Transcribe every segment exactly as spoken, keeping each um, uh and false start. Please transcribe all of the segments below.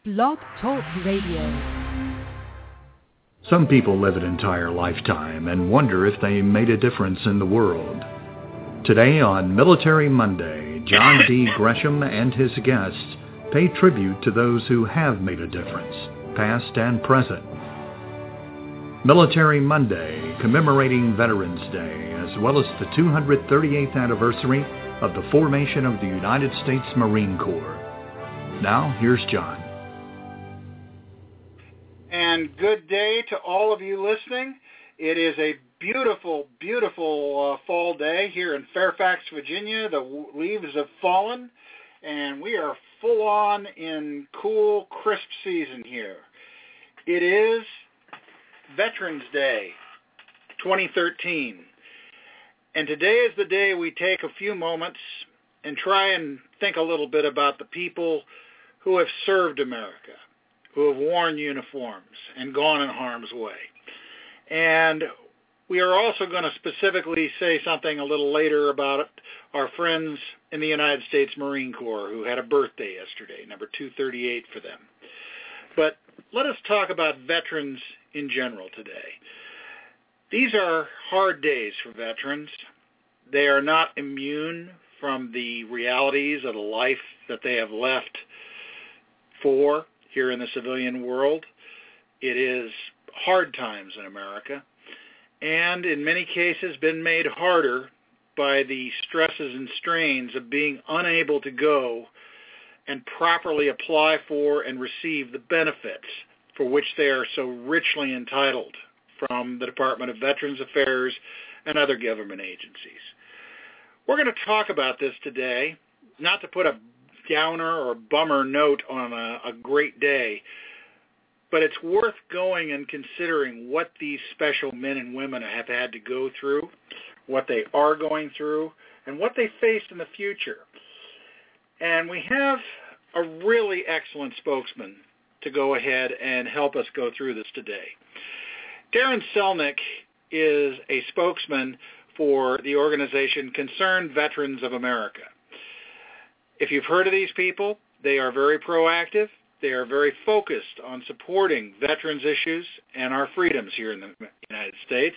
Blog Talk Radio. Some people live an entire lifetime and wonder if they made a difference in the world. Today on Military Monday, John D. Gresham and his guests pay tribute to those who have made a difference, past and present. Military Monday, commemorating Veterans Day, as well as the two hundred thirty-eighth anniversary of the formation of the United States Marine Corps. Now, here's John. And good day to all of you listening. It is a beautiful, beautiful uh, fall day here in Fairfax, Virginia. The w- leaves have fallen, and we are full on in cool, crisp season here. It is Veterans Day twenty thirteen. And today is the day we take a few moments and try and think a little bit about the people who have served America, who have worn uniforms and gone in harm's way. And we are also going to specifically say something a little later about our friends in the United States Marine Corps who had a birthday yesterday, number two thirty-eight for them. But let us talk about veterans in general today. These are hard days for veterans. They are not immune from the realities of the life that they have left for here in the civilian world. It is hard times in America, and in many cases been made harder by the stresses and strains of being unable to go and properly apply for and receive the benefits for which they are so richly entitled from the Department of Veterans Affairs and other government agencies. We're going to talk about this today, not to put a downer or bummer note on a, a great day, but it's worth going and considering what these special men and women have had to go through, what they are going through, and what they face in the future. And we have a really excellent spokesman to go ahead and help us go through this today. Darren Selnick is a spokesman for the organization Concerned Veterans of America. If you've heard of these people, they are very proactive. They are very focused on supporting veterans issues and our freedoms here in the United States.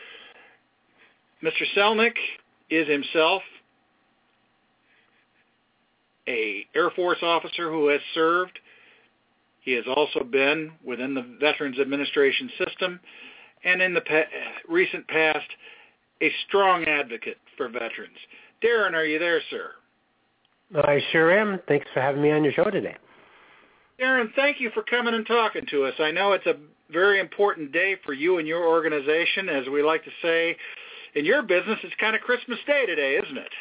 Mister Selnick is himself an Air Force officer who has served. He has also been within the Veterans Administration system, and in the pa- recent past, a strong advocate for veterans. Darren, are you there, sir? I sure am. Thanks for having me on your show today. Darren, thank you for coming and talking to us. I know it's a very important day for you and your organization. As we like to say, in your business, it's kind of Christmas Day today, isn't it?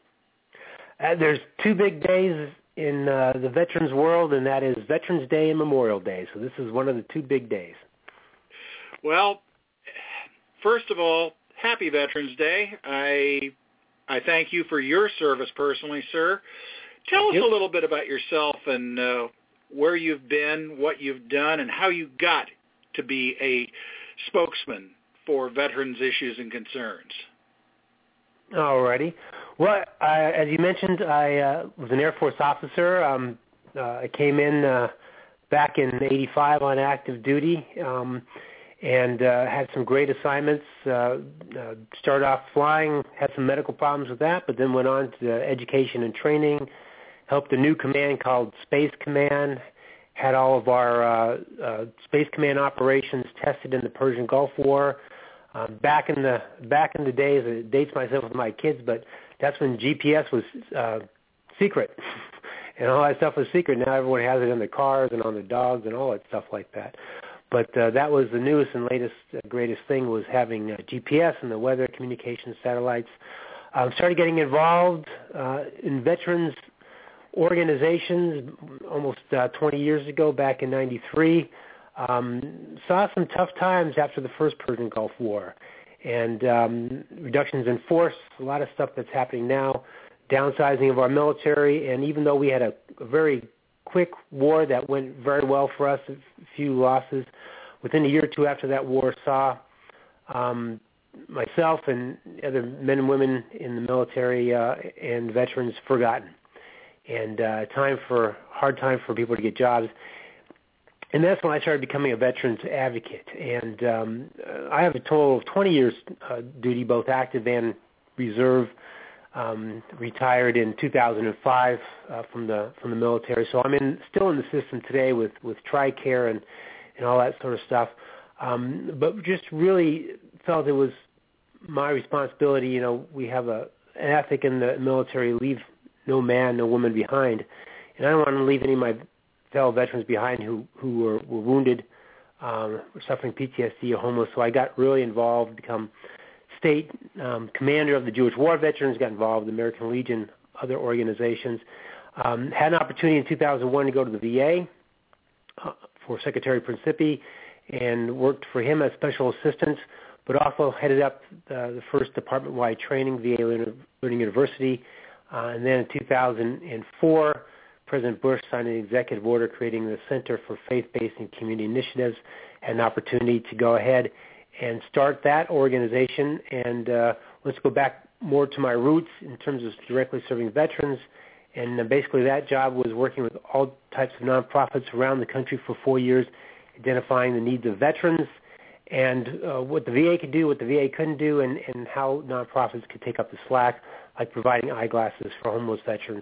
Uh, there's two big days in uh, the veterans world, and that is Veterans Day and Memorial Day. So this is one of the two big days. Well, first of all, happy Veterans Day. I I thank you for your service personally, sir. Tell Thank us you. a little bit about yourself and uh, where you've been, what you've done, and how you got to be a spokesman for veterans' issues and concerns. All righty. Well, I, as you mentioned, I uh, was an Air Force officer. Um, uh, I came in uh, back in eighty-five on active duty um, and uh, had some great assignments. Uh, uh, started off flying, had some medical problems with that, but then went on to education and training, helped a new command called Space Command, had all of our uh, uh, Space Command operations tested in the Persian Gulf War. Um, back in the back in the days, it dates myself with my kids, but that's when G P S was uh, secret, and all that stuff was secret. Now everyone has it in their cars and on their dogs and all that stuff like that. But uh, that was the newest and latest, uh, greatest thing was having uh, G P S and the weather communication satellites. Um, started getting involved uh, in veterans organizations almost uh, twenty years ago, back in ninety-three. Um, saw some tough times after the first Persian Gulf War, and um, reductions in force, a lot of stuff that's happening now, downsizing of our military, and even though we had a, a very quick war that went very well for us, a few losses, within a year or two after that war saw um, myself and other men and women in the military uh, and veterans forgotten. And uh, time for hard time for people to get jobs. and that's when I started becoming a veterans advocate. And um, I have a total of twenty years uh, duty, both active and reserve. Um, retired in two thousand five uh, from the from the military, so I'm in still in the system today with with TRICARE and and all that sort of stuff. Um, but just really felt it was my responsibility. You know, we have a an ethic in the military: leave no man, no woman behind. And I don't want to leave any of my fellow veterans behind who who were, were wounded, um, or suffering P T S D or homeless. So I got really involved, become state um, commander of the Jewish War Veterans, got involved with the American Legion, other organizations. Um, had an opportunity in two thousand one to go to the V A uh, for Secretary Principi and worked for him as special assistant, but also headed up uh, the first department-wide training, V A Learning University. Uh, and then in two thousand four, President Bush signed an executive order creating the Center for Faith-Based and Community Initiatives. Had an opportunity to go ahead and start that organization. And uh, let's go back more to my roots in terms of directly serving veterans. And uh, basically that job was working with all types of nonprofits around the country for four years, identifying the needs of veterans and uh, what the V A could do, what the V A couldn't do, and, and how nonprofits could take up the slack, like providing eyeglasses for homeless veterans.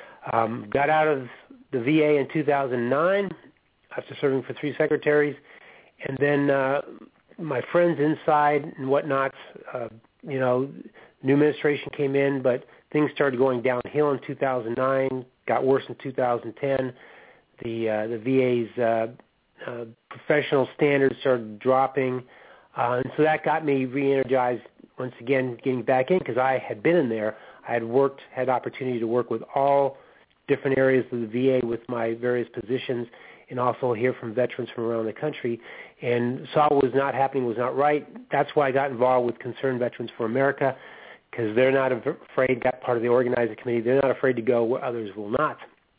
Um, got out of the V A in two thousand nine after serving for three secretaries, and then uh, my friends inside and whatnot, uh, you know, new administration came in, but things started going downhill in two thousand nine, got worse in two thousand ten. The uh, the V A's uh, uh, professional standards started dropping, uh, and so that got me re-energized once again, getting back in, because I had been in there. I had worked, had opportunity to work with all different areas of the V A with my various positions, and also hear from veterans from around the country, and saw what was not happening, was not right. That's why I got involved with Concerned Veterans for America, because they're not afraid, got part of the organizing committee, they're not afraid to go where others will not,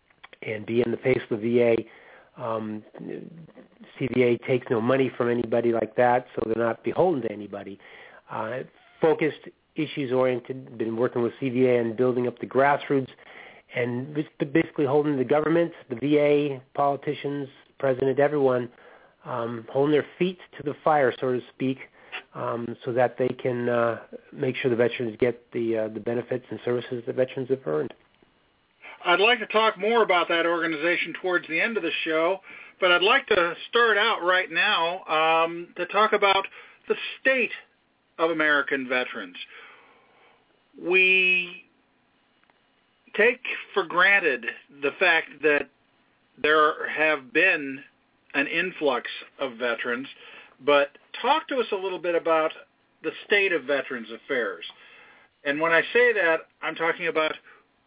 and be in the face of the V A. Um, C V A takes no money from anybody like that, so they're not beholden to anybody. Uh, focused, issues-oriented, been working with C V A and building up the grassroots, and basically holding the government, the V A, politicians, president, everyone, um, holding their feet to the fire, so to speak, um, so that they can uh, make sure the veterans get the uh, the benefits and services that veterans have earned. I'd like to talk more about that organization towards the end of the show, but I'd like to start out right now um, to talk about the state of American veterans. We take for granted the fact that there have been an influx of veterans, but talk to us a little bit about the state of Veterans Affairs. And when I say that, I'm talking about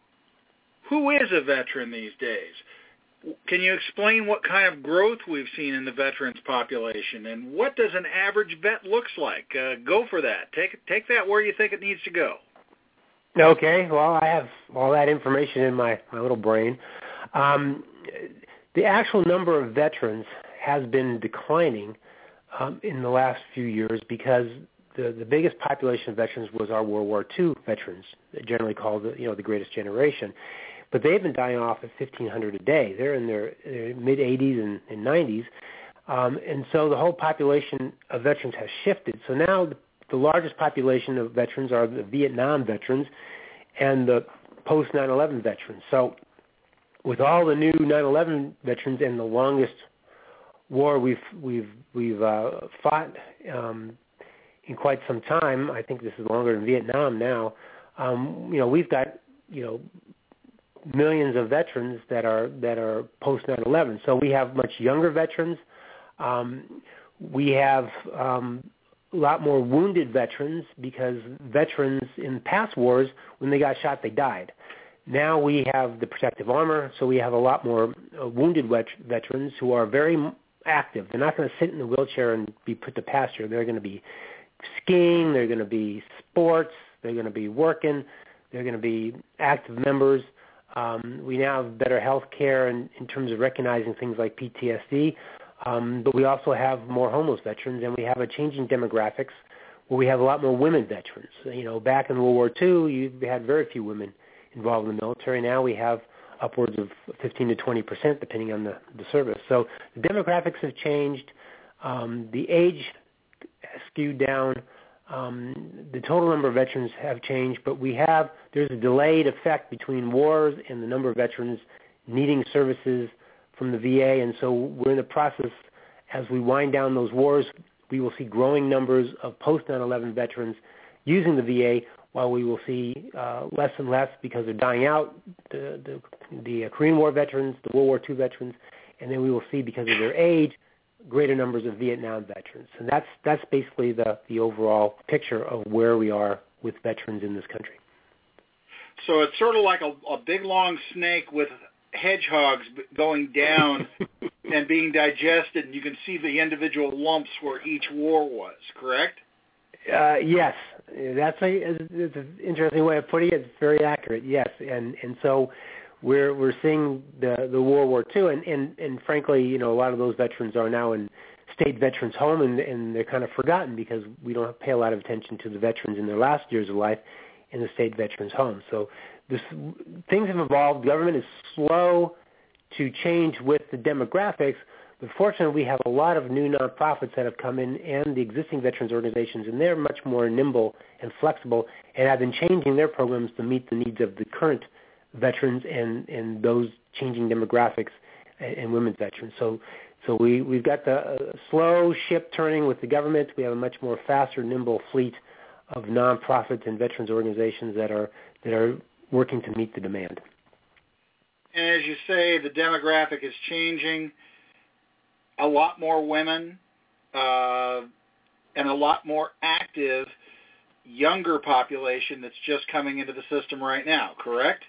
who is a veteran these days. Can you explain what kind of growth we've seen in the veterans population, and what does an average vet looks like? Uh, go for that. Take take that where you think it needs to go. Okay, well, I have all that information in my, my little brain. Um, the actual number of veterans has been declining um, in the last few years because the, the biggest population of veterans was our World War Two veterans, generally called the, you know, the greatest generation. But they've been dying off at fifteen hundred a day. They're in their, their mid-eighties and, and nineties. Um, and so the whole population of veterans has shifted. So now the, the largest population of veterans are the Vietnam veterans and the post nine eleven veterans. So with all the new nine eleven veterans and the longest war we've we've we've uh, fought um, in quite some time, I think this is longer than Vietnam now. Um, you know, we've got you know millions of veterans that are that are post nine eleven. So we have much younger veterans. Um, we have um, a lot more wounded veterans because veterans in past wars, when they got shot, they died. Now we have the protective armor, so we have a lot more uh, wounded vet- veterans who are very active. They're not going to sit in the wheelchair and be put to pasture. They're going to be skiing. They're going to be sports. They're going to be working. They're going to be active members. Um, we now have better health care in, in terms of recognizing things like P T S D, um, but we also have more homeless veterans, and we have a changing demographics where we have a lot more women veterans. You know, back in World War Two, you had very few women involved in the military. Now we have upwards of fifteen to twenty percent, depending on the, the service. So the demographics have changed. Um, the age has skewed down. Um, the total number of veterans have changed, but we have, there's a delayed effect between wars and the number of veterans needing services from the V A, and so we're in the process, as we wind down those wars, we will see growing numbers of post nine eleven veterans using the V A, while we will see uh, less and less because they're dying out, the, the, the Korean War veterans, the World War Two veterans, and then we will see, because of their age, greater numbers of Vietnam veterans. And that's that's basically the, the overall picture of where we are with veterans in this country. So it's sort of like a, a big, long snake with hedgehogs going down and being digested, and you can see the individual lumps where each war was, correct? Uh, yes, that's a, it's an interesting way of putting it. It's very accurate, yes. And and so we're we're seeing the, the World War Two, and, and, and frankly, you know, a lot of those veterans are now in state veterans home, and, and they're kind of forgotten because we don't pay a lot of attention to the veterans in their last years of life in the state veterans home. So this, things have evolved. Government is slow to change with the demographics, but fortunately we have a lot of new nonprofits that have come in, and the existing veterans organizations, and they're much more nimble and flexible and have been changing their programs to meet the needs of the current veterans and, and those changing demographics and, and women's veterans. So so we, we've got the uh, slow ship turning with the government. We have a much more faster, nimble fleet of nonprofits and veterans organizations that are that are working to meet the demand. And as you say, the demographic is changing. A lot more women uh, and a lot more active younger population that's just coming into the system right now, correct?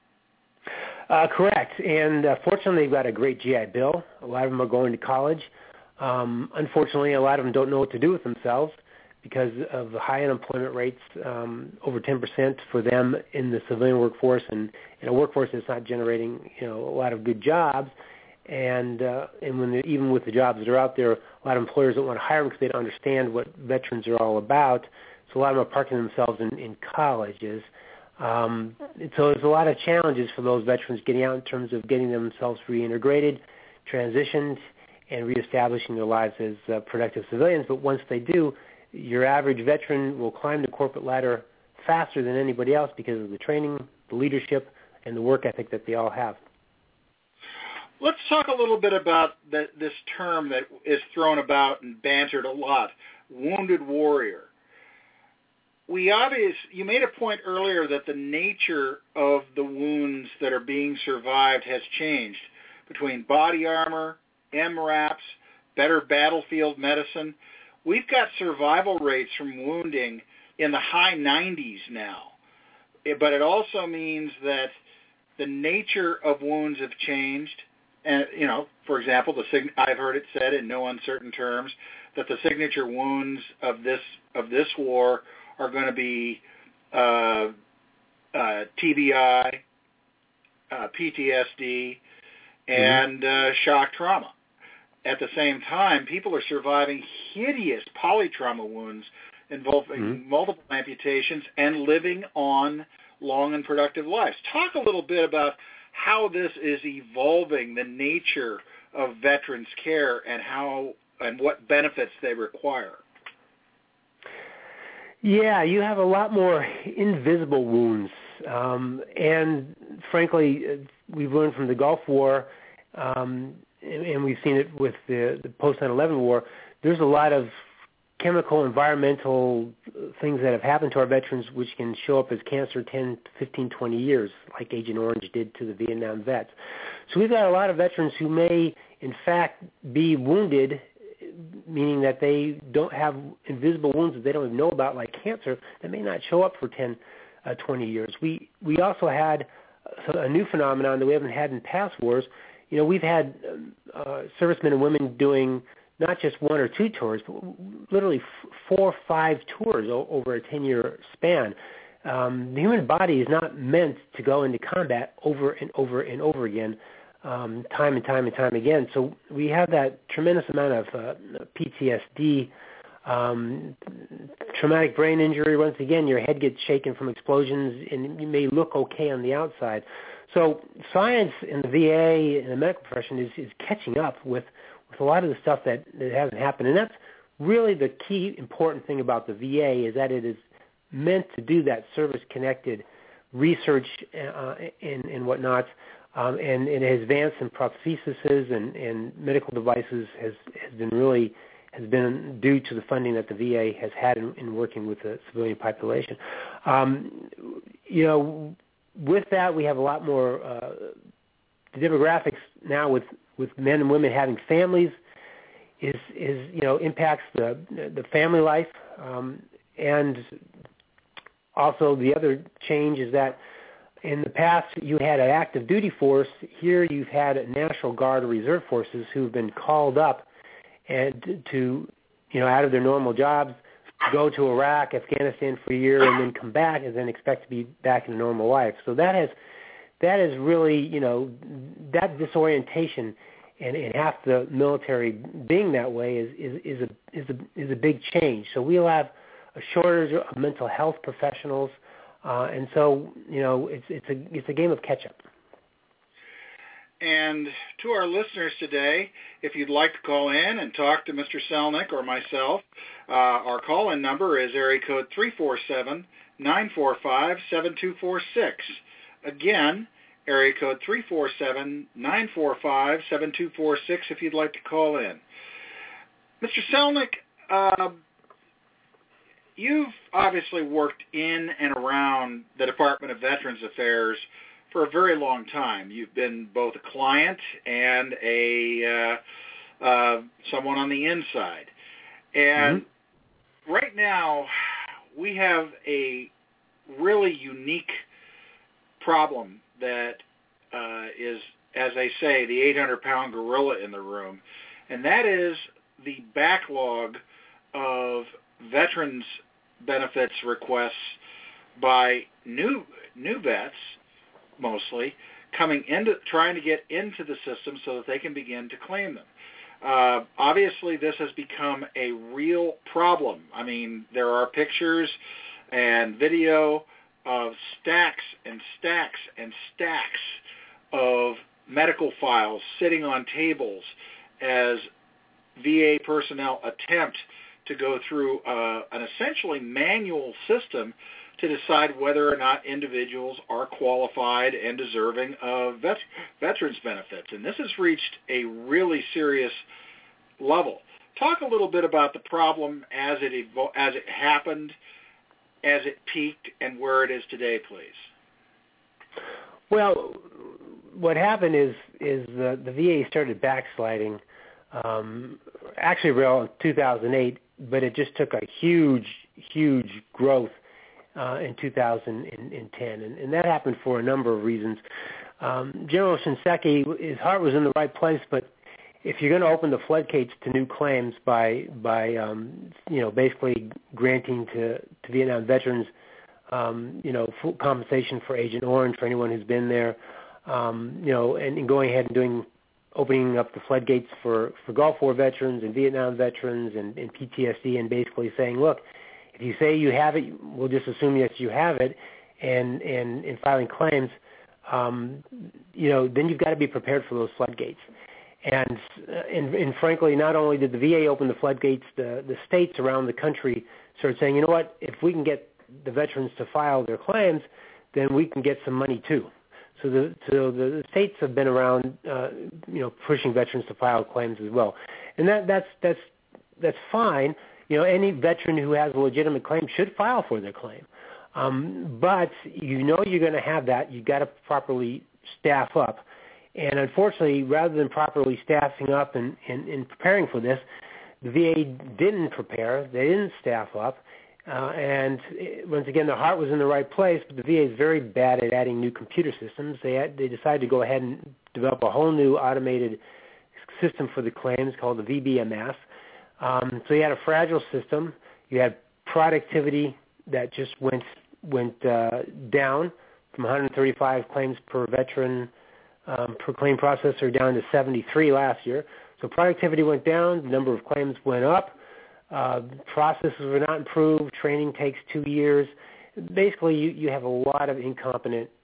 Uh, correct. And uh, fortunately, they've got a great G I Bill. A lot of them are going to college. Um, unfortunately, a lot of them don't know what to do with themselves because of the high unemployment rates, um, over ten percent for them in the civilian workforce, and in a workforce that's not generating, you know, a lot of good jobs. And uh, and when even with the jobs that are out there, a lot of employers don't want to hire them because they don't understand what veterans are all about. So a lot of them are parking themselves in, in colleges. Um, so there's a lot of challenges for those veterans getting out in terms of getting themselves reintegrated, transitioned, and reestablishing their lives as uh, productive civilians. But once they do, your average veteran will climb the corporate ladder faster than anybody else because of the training, the leadership, and the work ethic that they all have. Let's talk a little bit about the, this term that is thrown about and bantered a lot, wounded warrior. We obvious, you made a point earlier that the nature of the wounds that are being survived has changed between body armor, M RAPs, better battlefield medicine. We've got survival rates from wounding in the high nineties now, but it also means that the nature of wounds have changed. And, you know, for example, the sig- I've heard it said in no uncertain terms that the signature wounds of this of this war are going to be uh, uh, T B I, uh, P T S D, and mm-hmm. uh, shock trauma. At the same time, people are surviving hideous polytrauma wounds involving mm-hmm. multiple amputations and living on long and productive lives. Talk a little bit about how this is evolving the nature of veterans' care and how and what benefits they require. Yeah, you have a lot more invisible wounds. Um, and frankly, we've learned from the Gulf War, um, and, and we've seen it with the, the post nine eleven war, there's a lot of chemical, environmental things that have happened to our veterans which can show up as cancer ten, fifteen, twenty years, like Agent Orange did to the Vietnam vets. So we've got a lot of veterans who may, in fact, be wounded, meaning that they don't have invisible wounds that they don't even know about, like cancer, that may not show up for ten, uh, twenty years. We we also had a new phenomenon that we haven't had in past wars. You know, we've had uh, servicemen and women doing not just one or two tours, but literally f- four or five tours o- over a ten-year span. Um, the human body is not meant to go into combat over and over and over again, um, time and time and time again. So we have that tremendous amount of uh, P T S D, um, traumatic brain injury. Once again, your head gets shaken from explosions, and you may look okay on the outside. So science in the V A and the medical profession is, is catching up with, with a lot of the stuff that, that hasn't happened. And that's really the key important thing about the V A is that it is meant to do that service-connected research uh, and, and whatnot. Um, and, and it has advanced in prostheses and, and medical devices has, has been really has been due to the funding that the V A has had in, in working with the civilian population. Um, you know, with that, we have a lot more uh, the demographics now with, with men and women having families is, is you know, impacts the, the family life. Um, and also the other change is that in the past, you had an active duty force. Here you've had a National Guard or Reserve forces who've been called up and to, you know, out of their normal jobs, go to Iraq, Afghanistan for a year, and then come back and then expect to be back in a normal life. So that has, that is really, you know, that disorientation and, and half the military being that way is, is, is, a, is, a, is a big change. So we'll have a shortage of mental health professionals. Uh, and so, you know, it's it's a it's a game of catch-up. And to our listeners today, if you'd like to call in and talk to Mister Selnick or myself, uh, our call-in number is area code three four seven, nine four five, seven two four six. Again, area code three four seven, nine four five, seven two four six if you'd like to call in. Mister Selnick, uh, you've obviously worked in and around the Department of Veterans Affairs for a very long time. You've been both a client and a uh, uh, someone on the inside. And mm-hmm. right now, we have a really unique problem that uh, is, as they say, the eight hundred pound gorilla in the room, and that is the backlog of veterans benefits requests by new new vets, mostly, coming into trying to get into the system so that they can begin to claim them. Uh, obviously, this has become a real problem. I mean, there are pictures and video of stacks and stacks and stacks of medical files sitting on tables as V A personnel attempt to go through uh, an essentially manual system to decide whether or not individuals are qualified and deserving of vet- veterans benefits. And this has reached a really serious level. Talk a little bit about the problem as it evo- as it happened, as it peaked, and where it is today, please. Well, what happened is is the, the V A started backsliding um, actually around two thousand eight, but it just took a huge, huge growth uh, in two thousand ten, and, and that happened for a number of reasons. Um, General Shinseki, his heart was in the right place, but if you're going to open the floodgates to new claims by by um, you know basically granting to, to Vietnam veterans um, you know full compensation for Agent Orange for anyone who's been there, um, you know, and, and going ahead and doing opening up the floodgates for, for Gulf War veterans and Vietnam veterans and, and P T S D, and basically saying, look, if you say you have it, we'll just assume yes you have it, and and in filing claims, um, you know, then you've got to be prepared for those floodgates. And, and and frankly, not only did the V A open the floodgates, the, the states around the country started saying, you know what, if we can get the veterans to file their claims, then we can get some money too. So the so the states have been around, uh, you know, pushing veterans to file claims as well, and that that's that's that's fine. You know, any veteran who has a legitimate claim should file for their claim, um, but you know you're going to have that. You've got to properly staff up. And unfortunately, rather than properly staffing up and, and, and preparing for this, the V A didn't prepare. They didn't staff up. Uh, and it, once again, the heart was in the right place, but the V A is very bad at adding new computer systems. They had, they decided to go ahead and develop a whole new automated system for the claims called the V B M S. Um, so you had a fragile system. You had productivity that just went went uh, down from one hundred thirty-five claims per veteran Um, per claim processor down to seventy-three last year. So productivity went down, the number of claims went up, uh, processes were not improved, training takes two years. Basically, you, you have a lot of incompetent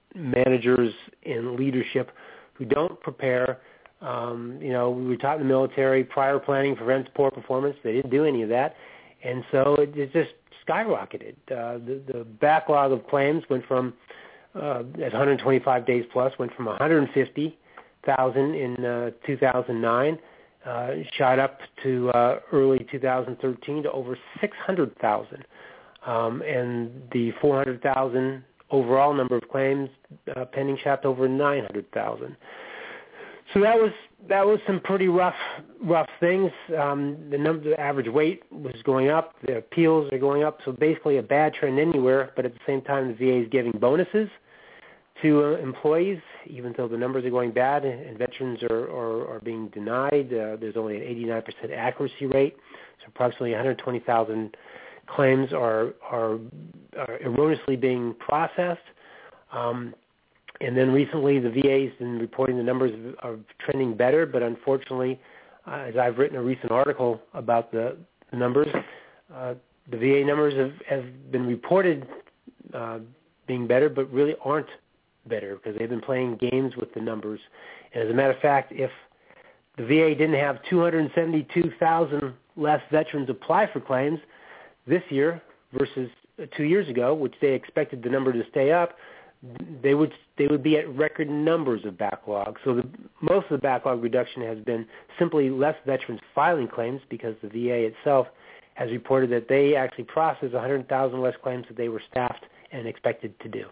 managers in leadership who don't prepare. Um, you know, we were taught in the military, prior planning prevents poor performance. They didn't do any of that. And so it, it just skyrocketed. Uh, the, the backlog of claims went from, uh, at one hundred twenty-five days plus, went from one hundred fifty thousand in uh, two thousand nine, uh, shot up to uh, early two thousand thirteen to over six hundred thousand. Um, and the four hundred thousand overall number of claims uh, pending shot to over nine hundred thousand. So that was that was some pretty rough rough things. Um, the number, the average weight was going up. The appeals are going up. So basically, a bad trend anywhere. But at the same time, the V A is giving bonuses to uh, employees, even though the numbers are going bad, and veterans are are, are being denied. Uh, there's only an eighty-nine percent accuracy rate. So approximately one hundred twenty thousand claims are are, are erroneously being processed. Um, And then recently, the V A has been reporting the numbers are trending better, but unfortunately, uh, as I've written a recent article about the, the numbers, uh, the V A numbers have, have been reported uh, being better, but really aren't better because they've been playing games with the numbers. And as a matter of fact, if the V A didn't have two hundred seventy-two thousand less veterans apply for claims this year versus two years ago, which they expected the number to stay up, they would they would be at record numbers of backlog. So the, most of the backlog reduction has been simply less veterans filing claims because the V A itself has reported that they actually processed one hundred thousand less claims that they were staffed and expected to do.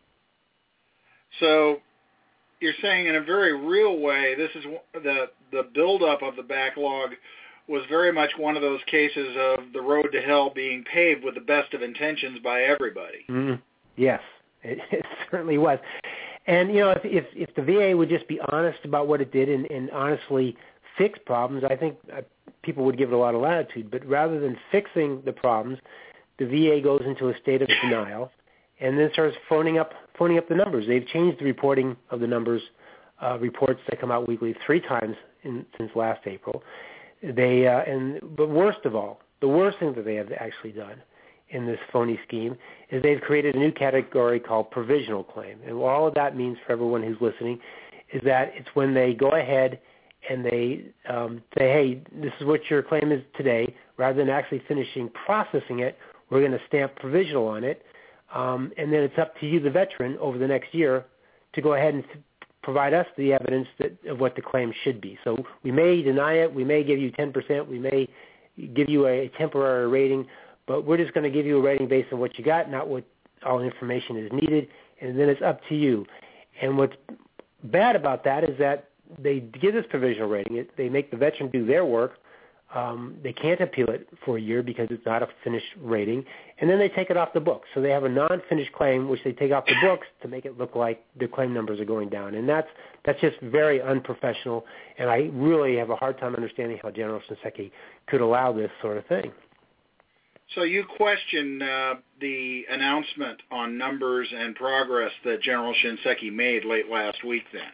So you're saying in a very real way, this is the the buildup of the backlog was very much one of those cases of the road to hell being paved with the best of intentions by everybody. Mm-hmm. Yes. It, it certainly was. And, you know, if, if if the V A would just be honest about what it did and, and honestly fix problems, I think uh, people would give it a lot of latitude. But rather than fixing the problems, the V A goes into a state of denial and then starts phoning up phoning up the numbers. They've changed the reporting of the numbers, uh, reports that come out weekly three times in, since last April. They uh, and but worst of all, the worst thing that they have actually done in this phony scheme is they've created a new category called provisional claim. And all of that means for everyone who's listening is that it's when they go ahead and they um, say, hey, this is what your claim is today. Rather than actually finishing processing it, we're going to stamp provisional on it. Um, and then it's up to you, the veteran, over the next year to go ahead and th- provide us the evidence that, of what the claim should be. So we may deny it. We may give you ten percent. We may give you a temporary rating. But we're just going to give you a rating based on what you got, not what all information is needed, and then it's up to you. And what's bad about that is that they give this provisional rating. It, they make the veteran do their work. Um, they can't appeal it for a year because it's not a finished rating, and then they take it off the books. So they have a non-finished claim, which they take off the books to make it look like the claim numbers are going down. And that's that's just very unprofessional, and I really have a hard time understanding how General Shinseki could allow this sort of thing. So you question uh, the announcement on numbers and progress that General Shinseki made late last week then?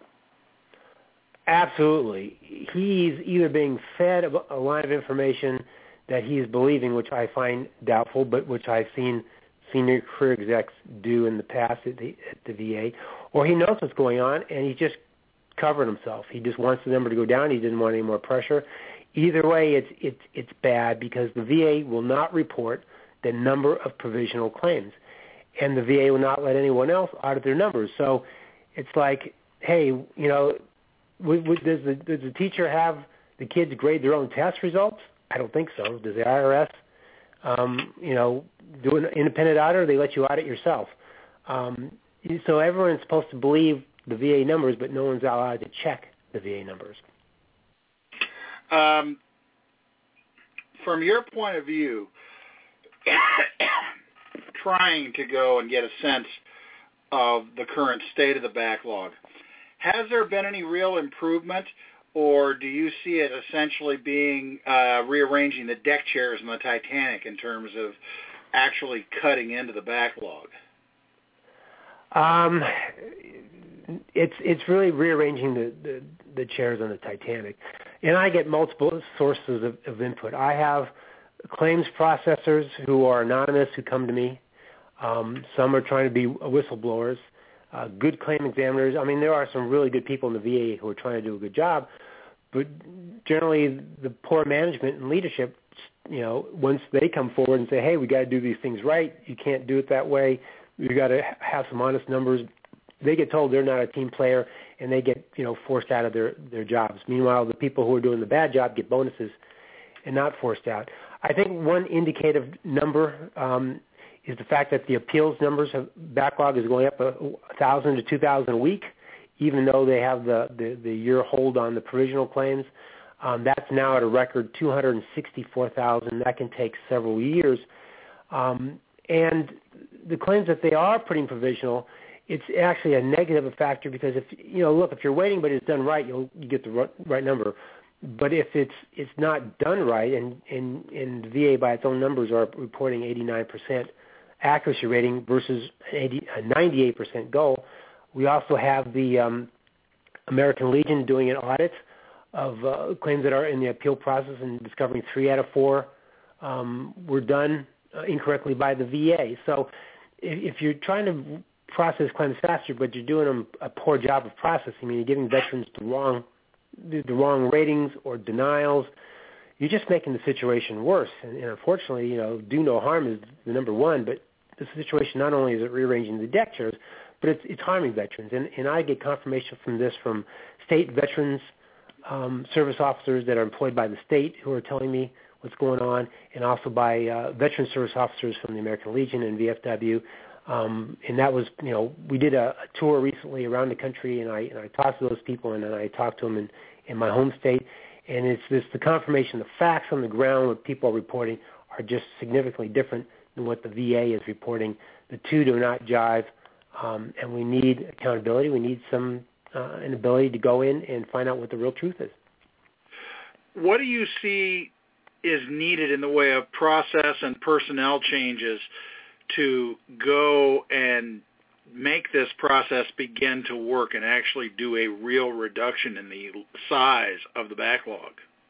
Absolutely. He's either being fed a line of information that he's believing, which I find doubtful, but which I've seen senior career execs do in the past at the, at the V A, or he knows what's going on and he's just covering himself. He just wants the number to go down. He didn't want any more pressure. Either way, it's it's it's bad because the V A will not report the number of provisional claims, and the V A will not let anyone else audit their numbers. So it's like, hey, you know, would, would, does the does the teacher have the kids grade their own test results? I don't think so. Does the I R S, um, you know, do an independent audit, or they let you audit yourself? Um, so everyone's supposed to believe the V A numbers, but no one's allowed to check the V A numbers. Um, from your point of view, trying to go and get a sense of the current state of the backlog, has there been any real improvement, or do you see it essentially being uh, rearranging the deck chairs in the Titanic in terms of actually cutting into the backlog? Um, it's it's really rearranging the, the, the chairs on the Titanic. And I get multiple sources of, of input. I have claims processors who are anonymous who come to me. Um, some are trying to be whistleblowers. uh, good claim examiners. I mean, there are some really good people in the V A who are trying to do a good job, but generally the poor management and leadership, you know, once they come forward and say, hey, we got to do these things right, you can't do it that way, you got to have some honest numbers, they get told they're not a team player, and they get, you know, forced out of their, their jobs. Meanwhile, the people who are doing the bad job get bonuses and not forced out. I think one indicative number um, is the fact that the appeals numbers have, backlog is going up a, a thousand to two thousand a week, even though they have the, the, the year hold on the provisional claims. Um, that's now at a record two hundred sixty-four thousand. That can take several years. Um, and the claims that they are putting provisional, it's actually a negative factor because if, you know, look, if you're waiting but it's done right, you'll you get the right number. But if it's it's not done right, and, and, and the V A by its own numbers are reporting eighty-nine percent accuracy rating versus eighty, a ninety-eight percent goal, we also have the um, American Legion doing an audit of uh, claims that are in the appeal process and discovering three out of four um, were done uh, incorrectly by the V A. So if, if you're trying to process claims faster, but you're doing them a poor job of processing, I mean, you're giving veterans the wrong the, the wrong ratings or denials, you're just making the situation worse. And, and unfortunately, you know, do no harm is the number one, but the situation not only is it rearranging the deck chairs, but it's, it's harming veterans. And, and I get confirmation from this from state veterans um, service officers that are employed by the state who are telling me what's going on, and also by uh, veteran service officers from the American Legion and V F W. Um, and that was, you know, we did a, a tour recently around the country, and I and I talked to those people, and then I talked to them in, in my home state. And it's this the confirmation, the facts on the ground, what people are reporting are just significantly different than what the V A is reporting. The two do not jive, um, and we need accountability. We need some uh, an ability to go in and find out what the real truth is. What do you see is needed in the way of process and personnel changes to go and make this process begin to work and actually do a real reduction in the size of the backlog?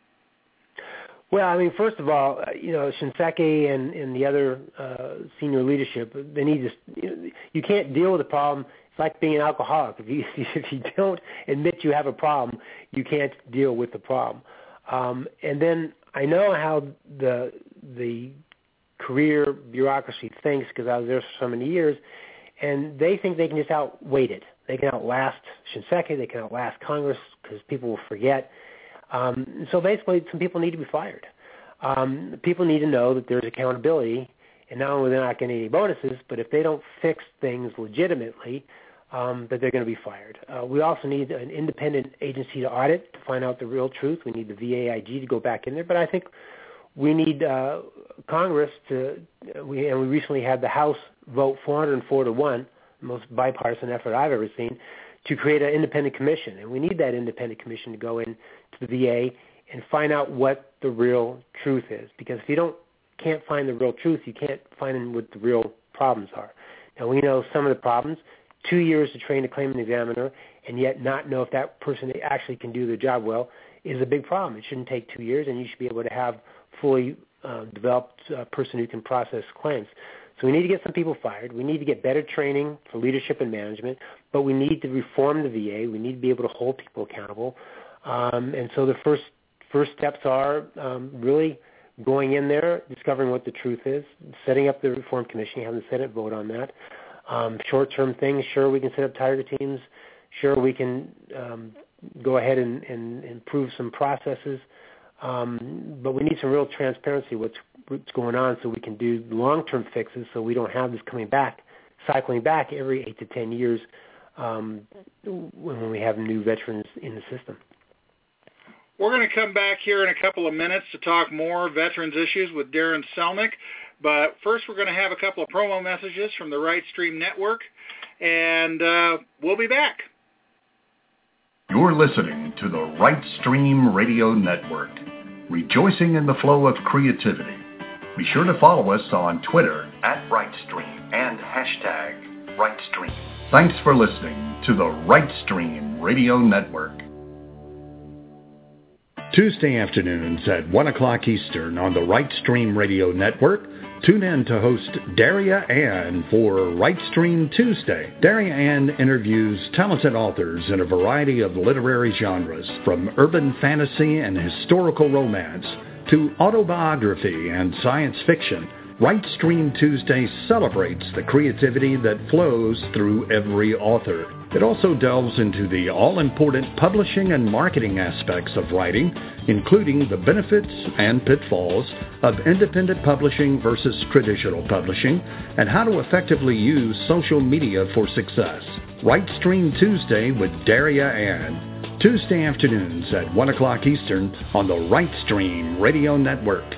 Well, I mean, first of all, you know, Shinseki and, and the other uh, senior leadership, they need to, you know, you can't deal with the problem. It's like being an alcoholic. If you if you don't admit you have a problem, you can't deal with the problem. Um, and then I know how the the career bureaucracy thinks, because I was there for so many years, and they think they can just outwait it. They can outlast Shinseki. They can outlast Congress because people will forget. Um, so basically, some people need to be fired. Um, people need to know that there's accountability, and not only they're not getting any bonuses, but if they don't fix things legitimately, um, that they're going to be fired. Uh, we also need an independent agency to audit to find out the real truth. We need the V A I G to go back in there, but I think we need uh, Congress to, we, and we recently had the House vote four hundred four to one, the most bipartisan effort I've ever seen, to create an independent commission. And we need that independent commission to go in to the V A and find out what the real truth is. Because if you don't can't find the real truth, you can't find what the real problems are. Now, we know some of the problems, two years to train a claimant examiner and yet not know if that person actually can do their job well is a big problem. It shouldn't take two years, and you should be able to have fully uh, developed uh, person who can process claims. So we need to get some people fired. We need to get better training for leadership and management, but we need to reform the V A. We need to be able to hold people accountable. Um, and so the first first steps are um, really going in there, discovering what the truth is, setting up the reform commission, having the Senate vote on that. Um, short-term things, sure, we can set up tiger teams. Sure, we can um, go ahead and, and improve some processes. Um, but we need some real transparency what's what's going on so we can do long-term fixes so we don't have this coming back, cycling back every eight to ten years um, when we have new veterans in the system. We're going to come back here in a couple of minutes to talk more veterans issues with Darren Selnick. But first we're going to have a couple of promo messages from the Right Stream Network, and uh, we'll be back. You're listening to the Right Stream Radio Network, rejoicing in the flow of creativity. Be sure to follow us on Twitter at RightStream and hashtag RightStream. Thanks for listening to the Right Stream Radio Network. Tuesday afternoons at one o'clock Eastern on the Right Stream Radio Network. Tune in to host Daria Ann for Right Stream Tuesday. Daria Ann interviews talented authors in a variety of literary genres, from urban fantasy and historical romance to autobiography and science fiction. Right Stream Tuesday celebrates the creativity that flows through every author. It also delves into the all-important publishing and marketing aspects of writing, including the benefits and pitfalls of independent publishing versus traditional publishing, and how to effectively use social media for success. Right Stream Tuesday with Daria Ann. Tuesday afternoons at one o'clock Eastern on the Right Stream Radio Network.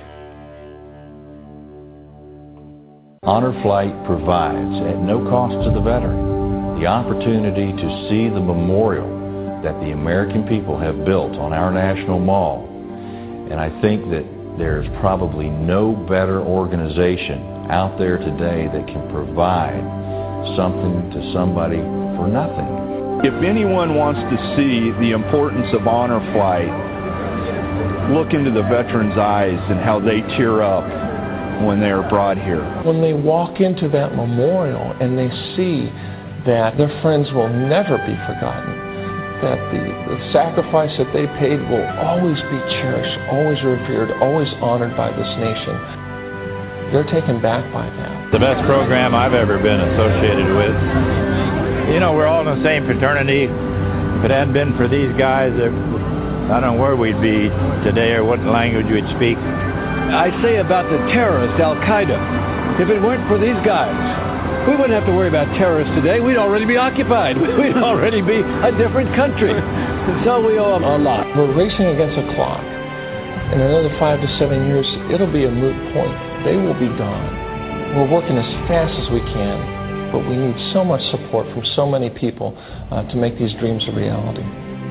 Honor Flight provides, at no cost to the veteran, the opportunity to see the memorial that the American people have built on our National Mall. And I think that there's probably no better organization out there today that can provide something to somebody for nothing. If anyone wants to see the importance of Honor Flight, look into the veterans' eyes and how they tear up when they are brought here. When they walk into that memorial and they see that their friends will never be forgotten, that the, the sacrifice that they paid will always be cherished, always revered, always honored by this nation, they're taken back by that. The best program I've ever been associated with. You know, we're all in the same fraternity. If it hadn't been for these guys, I don't know where we'd be today or what language we'd speak. I say about the terrorists, Al-Qaeda, if it weren't for these guys, we wouldn't have to worry about terrorists today. We'd already be occupied. We'd already be a different country. So we owe them a lot. We're racing against a clock. In another five to seven years, it'll be a moot point. They will be gone. We're working as fast as we can, but we need so much support from so many people uh, to make these dreams a reality.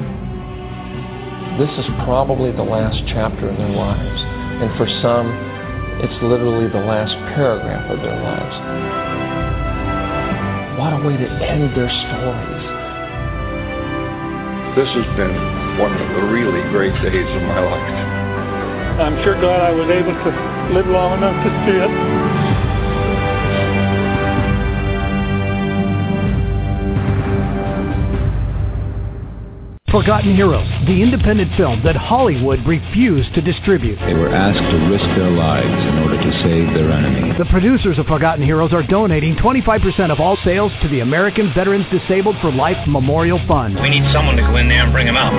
This is probably the last chapter in their lives. And for some, it's literally the last paragraph of their lives. What a way to end their stories. This has been one of the really great days of my life. I'm sure glad I was able to live long enough to see it. Forgotten Heroes, the independent film that Hollywood refused to distribute. They were asked to risk their lives in order to save their enemy. The producers of Forgotten Heroes are donating twenty-five percent of all sales to the American Veterans Disabled for Life Memorial Fund. We need someone to go in there and bring them out.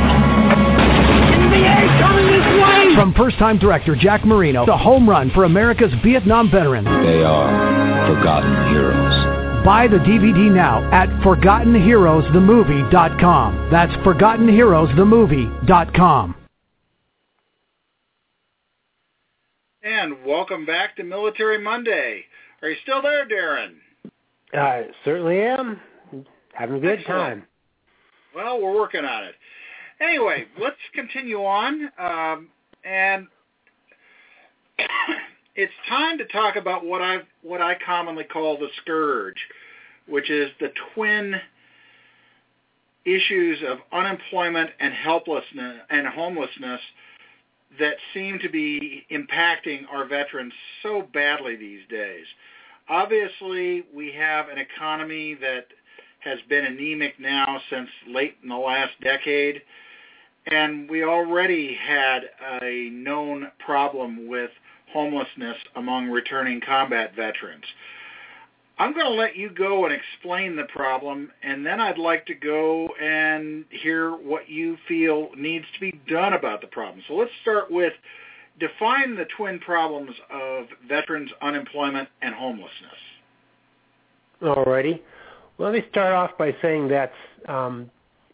Coming this way! From first-time director Jack Marino, the home run for America's Vietnam veterans. They are Forgotten Heroes. Buy the D V D now at forgotten heroes the movie dot com. That's forgotten heroes the movie dot com. And welcome back to Military Monday. Are you still there, Darren? I certainly am. Having a good Excellent. time. Well, we're working on it. Anyway, let's continue on. Um, and it's time to talk about what I what I commonly call the scourge, which is the twin issues of unemployment and helplessness and homelessness that seem to be impacting our veterans so badly these days. Obviously, we have an economy that has been anemic now since late in the last decade, and we already had a known problem with homelessness among returning combat veterans. I'm going to let you go and explain the problem, and then I'd like to go and hear what you feel needs to be done about the problem. So let's start with define the twin problems of veterans' unemployment and homelessness. All righty. Well, let me start off by saying that um,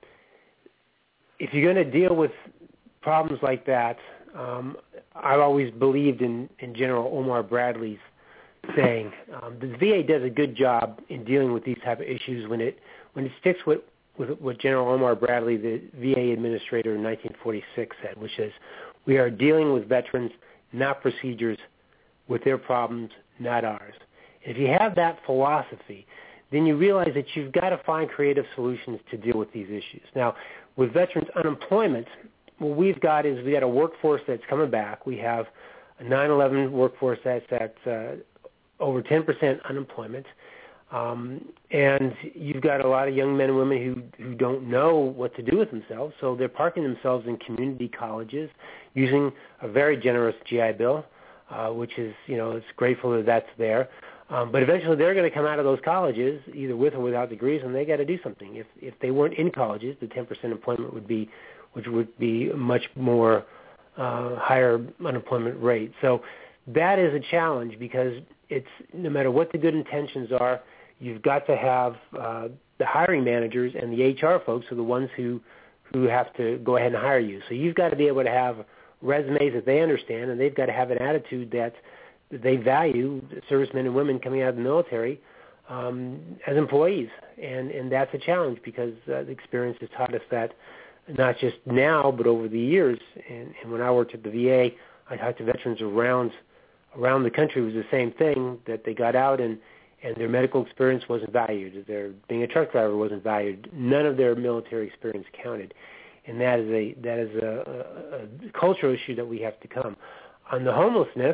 if you're going to deal with problems like that, um, I've always believed in, in General Omar Bradley's saying um, the V A does a good job in dealing with these type of issues when it when it sticks with, with what General Omar Bradley, the V A administrator in nineteen forty-six, said, which is, we are dealing with veterans, not procedures, with their problems, not ours. If you have that philosophy, then you realize that you've got to find creative solutions to deal with these issues. Now, with veterans' unemployment, what we've got is we got a workforce that's coming back. We have a nine eleven workforce that's at uh, over ten percent unemployment. Um, and you've got a lot of young men and women who, who don't know what to do with themselves, so they're parking themselves in community colleges using a very generous G I Bill, uh, which is, you know, it's grateful that that's there. Um, but eventually they're going to come out of those colleges, either with or without degrees, and they got to do something. If if they weren't in colleges, the ten percent employment would be, which would be a much more uh, higher unemployment rate. So that is a challenge because it's no matter what the good intentions are, you've got to have uh, the hiring managers and the H R folks are the ones who who have to go ahead and hire you. So you've got to be able to have resumes that they understand, and they've got to have an attitude that they value servicemen and women coming out of the military um, as employees. And, and that's a challenge because uh, the experience has taught us that not just now but over the years. And, and when I worked at the V A, I talked to veterans around around the country. It was the same thing, that they got out and and their medical experience wasn't valued. Their being a truck driver wasn't valued. None of their military experience counted, and that is a that is a, a, a cultural issue that we have to come. On the homelessness,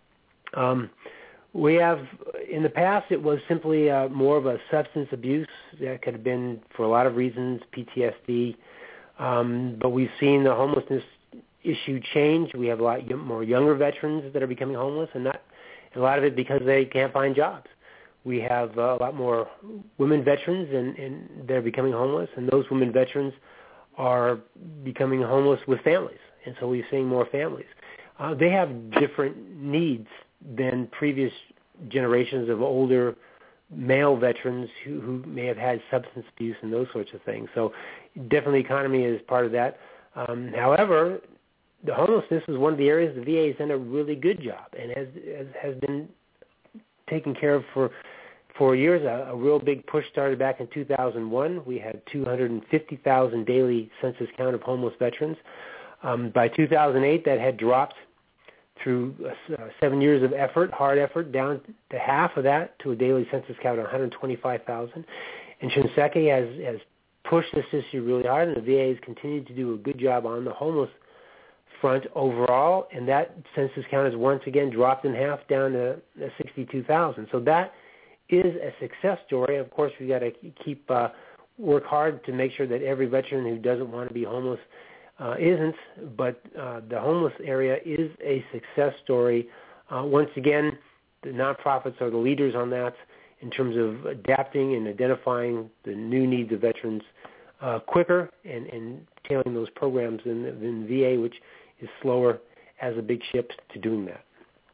um, we have in the past it was simply uh, more of a substance abuse that could have been for a lot of reasons, P T S D, um, but we've seen the homelessness issue change. We have a lot more younger veterans that are becoming homeless, and not and a lot of it because they can't find jobs. We have uh, a lot more women veterans, and, and they're becoming homeless, and those women veterans are becoming homeless with families, and so we're seeing more families. Uh, they have different needs than previous generations of older male veterans who, who may have had substance abuse and those sorts of things. So definitely economy is part of that. Um, however, the homelessness is one of the areas the V A has done a really good job and has has, has been taken care of for for years. A, a real big push started back in two thousand one. We had two hundred fifty thousand daily census count of homeless veterans. Um, by two thousand eight, that had dropped through uh, seven years of effort, hard effort, down to half of that to a daily census count of one hundred twenty-five thousand. And Shinseki has, has pushed this issue really hard, and the V A has continued to do a good job on the homeless front overall, and that census count has once again dropped in half down to sixty-two thousand. So that is a success story. Of course, we've got to keep uh, work hard to make sure that every veteran who doesn't want to be homeless uh, isn't, but uh, the homeless area is a success story. Uh, once again, the nonprofits are the leaders on that in terms of adapting and identifying the new needs of veterans uh, quicker and, and tailoring those programs in, in the V A, which is slower as a big ship to doing that.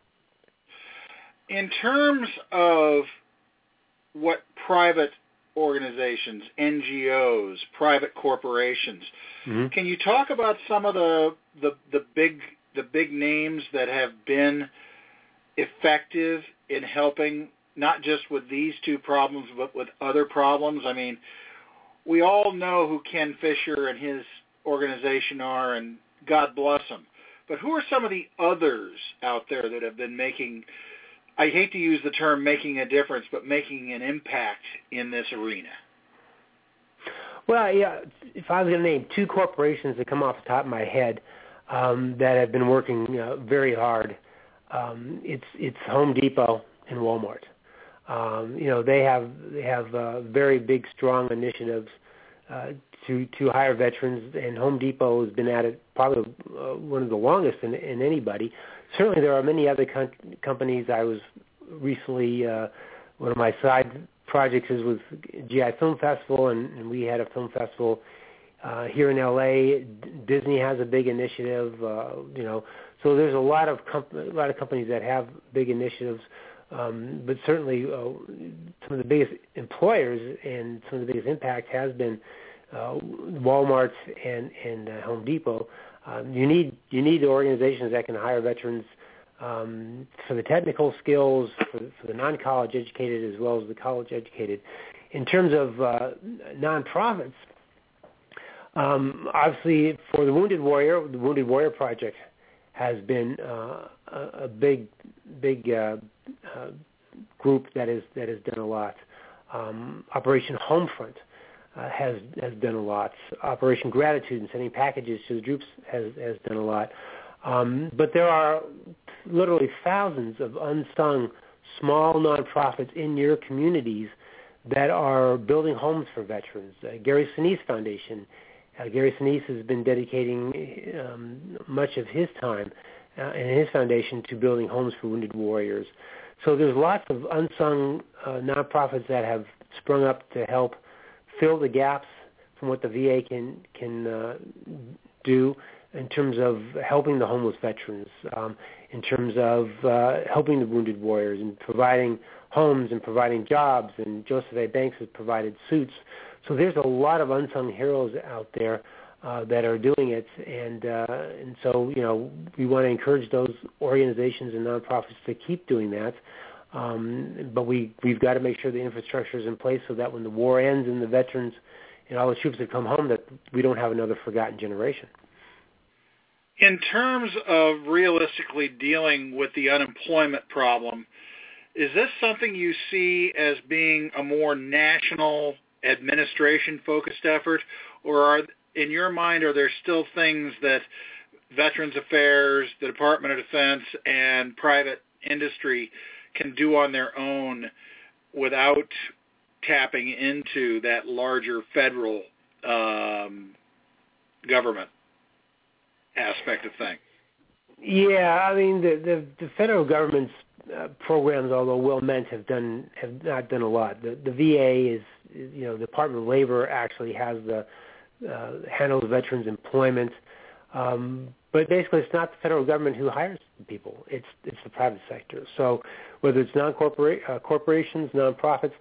In terms of what private organizations, N G Os, private corporations, mm-hmm. can you talk about some of the, the the big the big names that have been effective in helping not just with these two problems but with other problems? I mean, we all know who Ken Fisher and his organization are, and God bless them. But who are some of the others out there that have been making, I hate to use the term making a difference, but making an impact in this arena? Well, yeah, if I was going to name two corporations that come off the top of my head um, that have been working uh, very hard, um, it's it's Home Depot and Walmart. Um, you know, they have they have uh, very big, strong initiatives uh, to to hire veterans, and Home Depot has been at it probably uh, one of the longest in, in anybody. Certainly, there are many other com- companies. I was recently uh, one of my side projects is with G I Film Festival, and, and we had a film festival uh, here in L A. D- Disney has a big initiative. Uh, you know, so there's a lot of comp- a lot of companies that have big initiatives. Um, but certainly, uh, some of the biggest employers and some of the biggest impact has been uh, Walmart and and uh, Home Depot. Um, you need you need organizations that can hire veterans um, for the technical skills, for, for the non-college educated as well as the college educated. In terms of uh, nonprofits, um, obviously for the Wounded Warrior, the Wounded Warrior Project has been uh, a, a big big uh, uh, group that is that has done a lot. Um, Operation Homefront uh, has has done a lot. Operation Gratitude and sending packages to the troops has has done a lot. Um, but there are literally thousands of unsung small nonprofits in your communities that are building homes for veterans. Uh, Gary Sinise Foundation. Uh, Gary Sinise has been dedicating um, much of his time uh, and his foundation to building homes for wounded warriors. So there's lots of unsung uh, nonprofits that have sprung up to help fill the gaps from what the V A can can uh, do in terms of helping the homeless veterans, um, in terms of uh, helping the wounded warriors and providing homes and providing jobs. And Joseph A. Banks has provided suits. So there's a lot of unsung heroes out there uh, that are doing it, and uh, and so you know we want to encourage those organizations and nonprofits to keep doing that. Um, but we we've got to make sure the infrastructure is in place so that when the war ends and the veterans and all the troops that come home, that we don't have another forgotten generation. In terms of realistically dealing with the unemployment problem, is this something you see as being a more national administration-focused effort, or are, in your mind, are there still things that Veterans Affairs, the Department of Defense, and private industry can do on their own without tapping into that larger federal um, government aspect of things? Yeah, I mean, the, the, the federal government's uh, programs, although well-meant, have done have not done a lot. The, the V A is, you know, the Department of Labor actually has the uh, handles veterans' employment, um, but basically it's not the federal government who hires the people. It's it's the private sector. So whether it's non-corporate uh, corporations, nonprofits,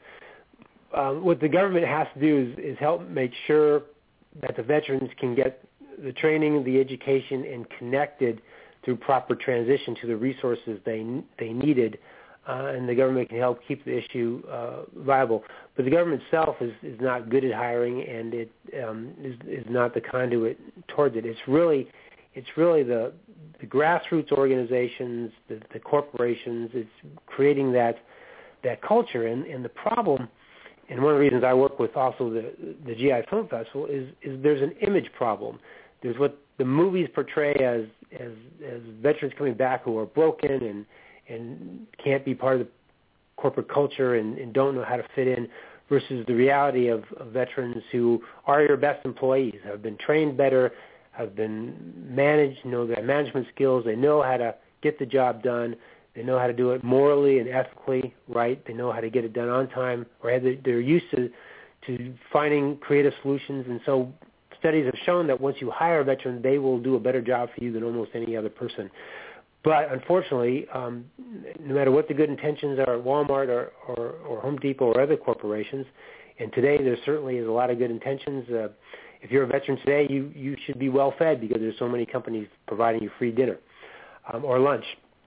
um, what the government has to do is, is help make sure that the veterans can get the training, the education, and connected through proper transition to the resources they they needed, uh, and the government can help keep the issue uh, viable. But the government itself is, is not good at hiring, and it um, is, is not the conduit towards it. It's really it's really the the grassroots organizations, the, the corporations. It's creating that that culture, and, and the problem. And one of the reasons I work with also the the G I Film Festival is is there's an image problem. There's what the movies portray as as as veterans coming back who are broken and and can't be part of the corporate culture and, and don't know how to fit in, versus the reality of, of veterans who are your best employees, have been trained better, have been managed, know their management skills, they know how to get the job done, they know how to do it morally and ethically right, they know how to get it done on time, or they're used to to finding creative solutions. And so studies have shown that once you hire a veteran, they will do a better job for you than almost any other person. But unfortunately, um, no matter what the good intentions are at Walmart or, or, or Home Depot or other corporations, and today there certainly is a lot of good intentions. Uh, if you're a veteran today, you, you should be well fed because there's so many companies providing you free dinner um, or lunch,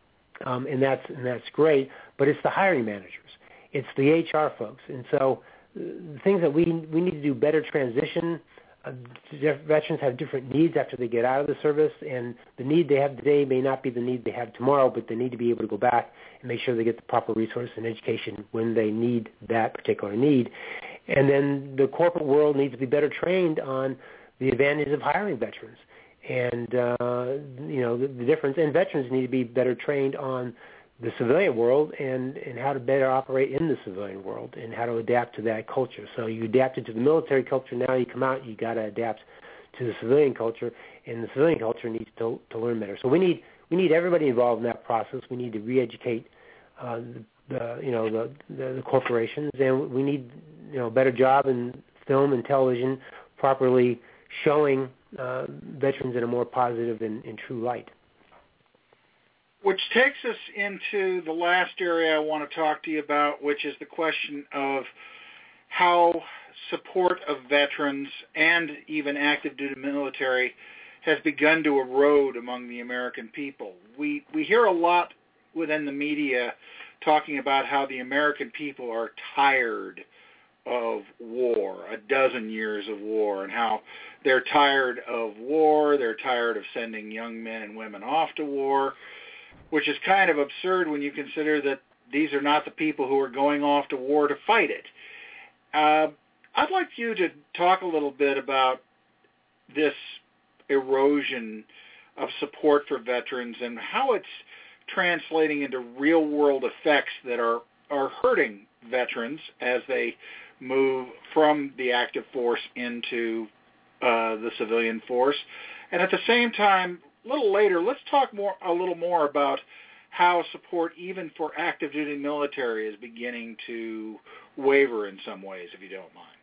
um, and that's and that's great. But it's the hiring managers, it's the H R folks, and so the things that we we need to do better transition. Uh, veterans have different needs after they get out of the service, and the need they have today may not be the need they have tomorrow, but they need to be able to go back and make sure they get the proper resources and education when they need that particular need. And then the corporate world needs to be better trained on the advantages of hiring veterans and, uh, you know, the, the difference. And veterans need to be better trained on the civilian world and, and how to better operate in the civilian world and how to adapt to that culture. So you adapted to the military culture, now you come out, you got to adapt to the civilian culture, and the civilian culture needs to, to learn better. So we need we need everybody involved in that process. We need to re-educate uh, the, the you know the, the the corporations, and we need you know a better job in film and television, properly showing uh, veterans in a more positive and, and true light. Which takes us into the last area I want to talk to you about, which is the question of how support of veterans and even active duty military has begun to erode among the American people. We we hear a lot within the media talking about how the American people are tired of war, a dozen years of war, and how they're tired of war, they're tired of sending young men and women off to war, which is kind of absurd when you consider that these are not the people who are going off to war to fight it. Uh, I'd like you to talk a little bit about this erosion of support for veterans and how it's translating into real-world effects that are, are hurting veterans as they move from the active force into uh, the civilian force. And at the same time, a little later, let's talk more a little more about how support even for active duty military is beginning to waver in some ways, if you don't mind.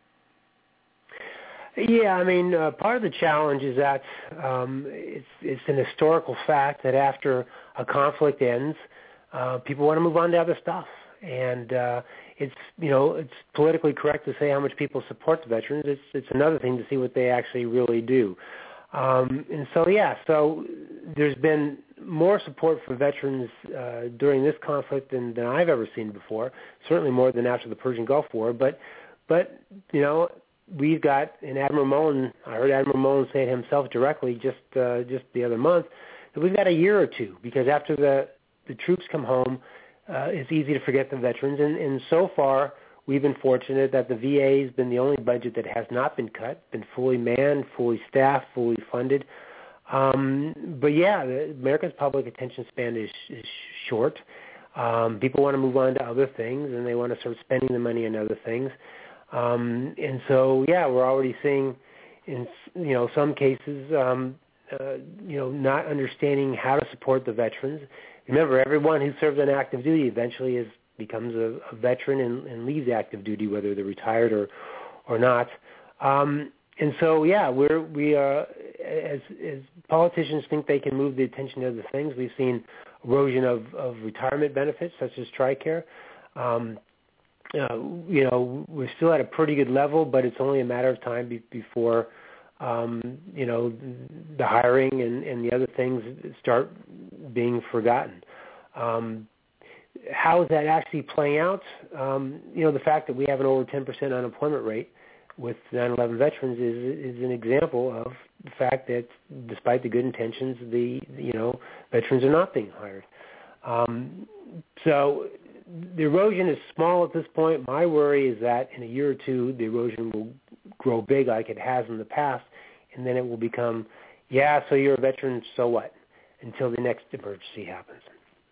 Yeah, I mean, uh, part of the challenge is that um, it's, it's an historical fact that after a conflict ends, uh, people want to move on to other stuff. And uh, it's, you know, it's politically correct to say how much people support the veterans. It's, it's another thing to see what they actually really do. Um, and so, yeah, so there's been more support for veterans uh, during this conflict than, than I've ever seen before, certainly more than after the Persian Gulf War. But, but you know, we've got, and Admiral Mullen, I heard Admiral Mullen say it himself directly just uh, just the other month, that we've got a year or two, because after the, the troops come home, uh, it's easy to forget the veterans. And, and so far, we've been fortunate that the V A has been the only budget that has not been cut, been fully manned, fully staffed, fully funded. Um, but yeah, the, America's public attention span is, is short. Um, people want to move on to other things, and they want to start spending the money on other things. Um, and so, yeah, we're already seeing, in you know some cases, um, uh, you know, not understanding how to support the veterans. Remember, everyone who served on active duty eventually is becomes a, a veteran and, and leaves active duty, whether they're retired or or not. Um, and so, yeah, we're we are as as politicians think they can move the attention to other things. We've seen erosion of, of retirement benefits, such as TRICARE. Um, uh, you know, we're still at a pretty good level, but it's only a matter of time be, before um, you know the hiring and, and the other things start being forgotten. Um, How is that actually playing out? Um, you know, the fact that we have an over ten percent unemployment rate with nine eleven veterans is is an example of the fact that despite the good intentions, the you know veterans are not being hired. Um, so the erosion is small at this point. My worry is that in a year or two, the erosion will grow big like it has in the past, and then it will become, yeah, so you're a veteran, so what? Until the next emergency happens.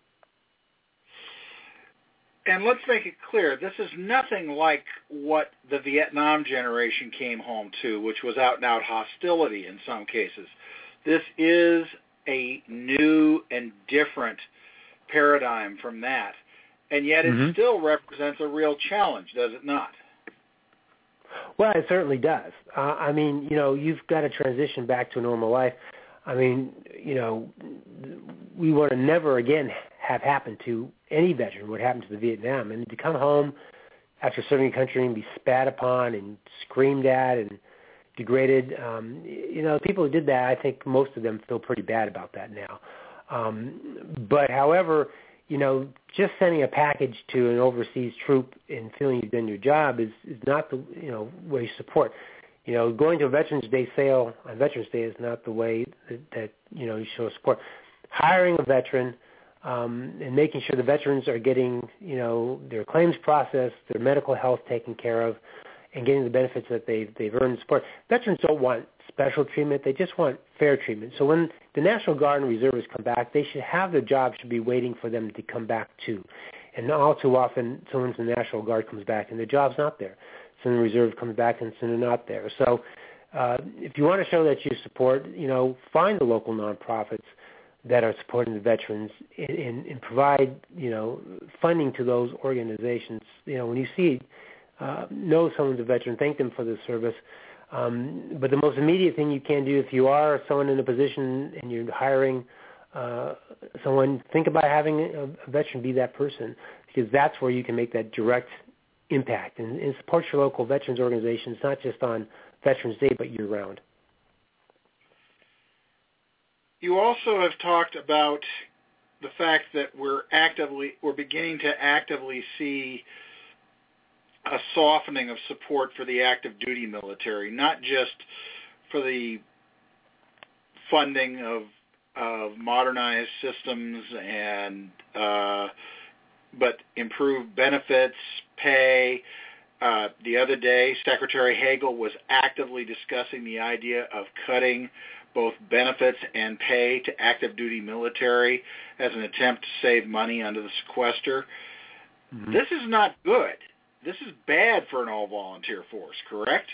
And let's make it clear, this is nothing like what the Vietnam generation came home to, which was out-and-out hostility in some cases. This is a new and different paradigm from that. And yet it mm-hmm. still represents a real challenge, does it not? Well, it certainly does. Uh, I mean, you know, you've got to transition back to a normal life. I mean, you know, we want to never again have happen to any veteran what happened to the Vietnam. And to come home after serving a country and be spat upon and screamed at and degraded, um, you know, people who did that, I think most of them feel pretty bad about that now. Um, but, however, you know, just sending a package to an overseas troop and feeling you've done your job is, is not the, you know, way you support. You know, going to a Veterans Day sale on Veterans Day is not the way that, that you know, you show support. Hiring a veteran um, and making sure the veterans are getting, you know, their claims processed, their medical health taken care of, and getting the benefits that they've, they've earned and support. Veterans don't want special treatment. They just want fair treatment. So when the National Guard and reservists come back, they should have their job should be waiting for them to come back too. And all too often, someone from the National Guard comes back and their job's not there. So the reserve comes back and they're not there. So uh, if you want to show that you support, you know, find the local nonprofits that are supporting the veterans and, and, and provide, you know, funding to those organizations. You know, when you see, uh, know someone's a veteran, thank them for the service. Um, but the most immediate thing you can do if you are someone in a position and you're hiring uh, someone, think about having a, a veteran be that person, because that's where you can make that direct impact and, and support your local veterans organizations, not just on Veterans Day, but year-round. You also have talked about the fact that we're actively, we're beginning to actively see a softening of support for the active duty military, not just for the funding of, of modernized systems and uh, but improved benefits, pay, Uh, the other day, Secretary Hagel was actively discussing the idea of cutting both benefits and pay to active duty military as an attempt to save money under the sequester. Mm-hmm. This is not good. This is bad for an all-volunteer force, correct?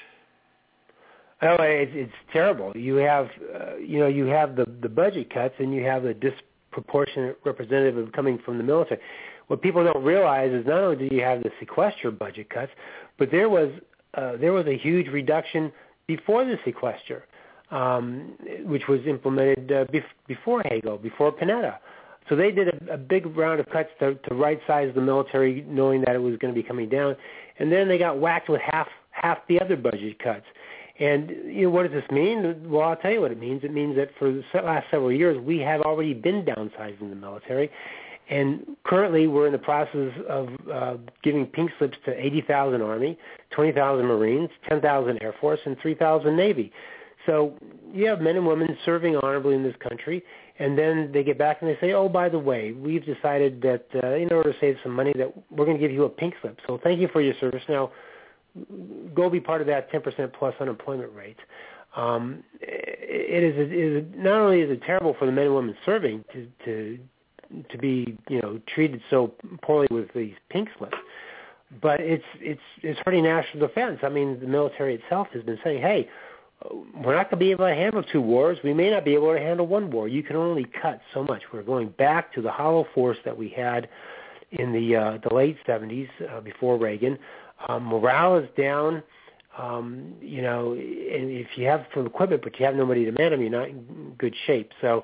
Oh, it's, it's terrible. You have, uh, you know, you have the, the budget cuts, and you have the disproportionate representative coming from the military. What people don't realize is not only do you have the sequester budget cuts, but there was uh, there was a huge reduction before the sequester, um, which was implemented uh, bef- before Hagel, before Panetta. So they did a, a big round of cuts to, to right-size the military, knowing that it was going to be coming down, and then they got whacked with half half the other budget cuts. And you know, what does this mean? Well, I'll tell you what it means. It means that for the last several years, we have already been downsizing the military, and currently we're in the process of uh, giving pink slips to eighty thousand Army, twenty thousand Marines, ten thousand Air Force, and three thousand Navy. So you have men and women serving honorably in this country, and then they get back and they say, oh, by the way, we've decided that uh, in order to save some money that we're going to give you a pink slip. So thank you for your service. Now, go be part of that ten percent plus unemployment rate. Um, it, is, it is not only is it terrible for the men and women serving to, to to be, you know, treated so poorly with these pink slips, but it's it's it's hurting national defense. I mean, the military itself has been saying, hey, we're not going to be able to handle two wars. We may not be able to handle one war. You can only cut so much. We're going back to the hollow force that we had in the uh, the late seventies uh, before Reagan. Um, morale is down. Um, you know, and if you have some equipment but you have nobody to man them, you're not in good shape. So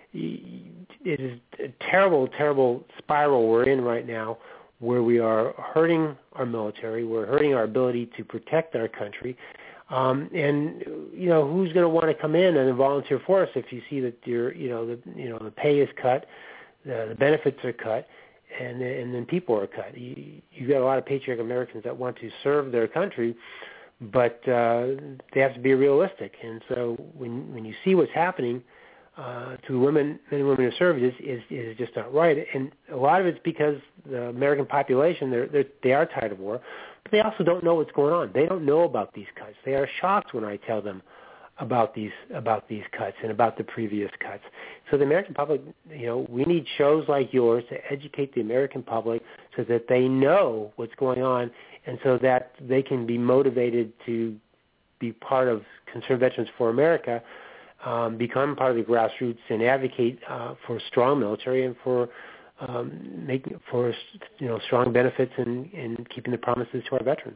it is a terrible, terrible spiral we're in right now, where we are hurting our military, we're hurting our ability to protect our country. Um, and you know, who's going to want to come in and volunteer for us if you see that your, you know, the you know the pay is cut, the, the benefits are cut, and and then people are cut. You you got a lot of patriotic Americans that want to serve their country, but uh, they have to be realistic. And so when when you see what's happening uh, to women, men and women who serve, is, is is just not right. And a lot of it's because the American population they're, they're they are tired of war. But they also don't know what's going on. They don't know about these cuts. They are shocked when I tell them about these about these cuts and about the previous cuts. So the American public, you know, we need shows like yours to educate the American public so that they know what's going on, and so that they can be motivated to be part of Concerned Veterans for America, um, become part of the grassroots, and advocate uh, for a strong military and for Um, making for you know strong benefits and in, in keeping the promises to our veterans.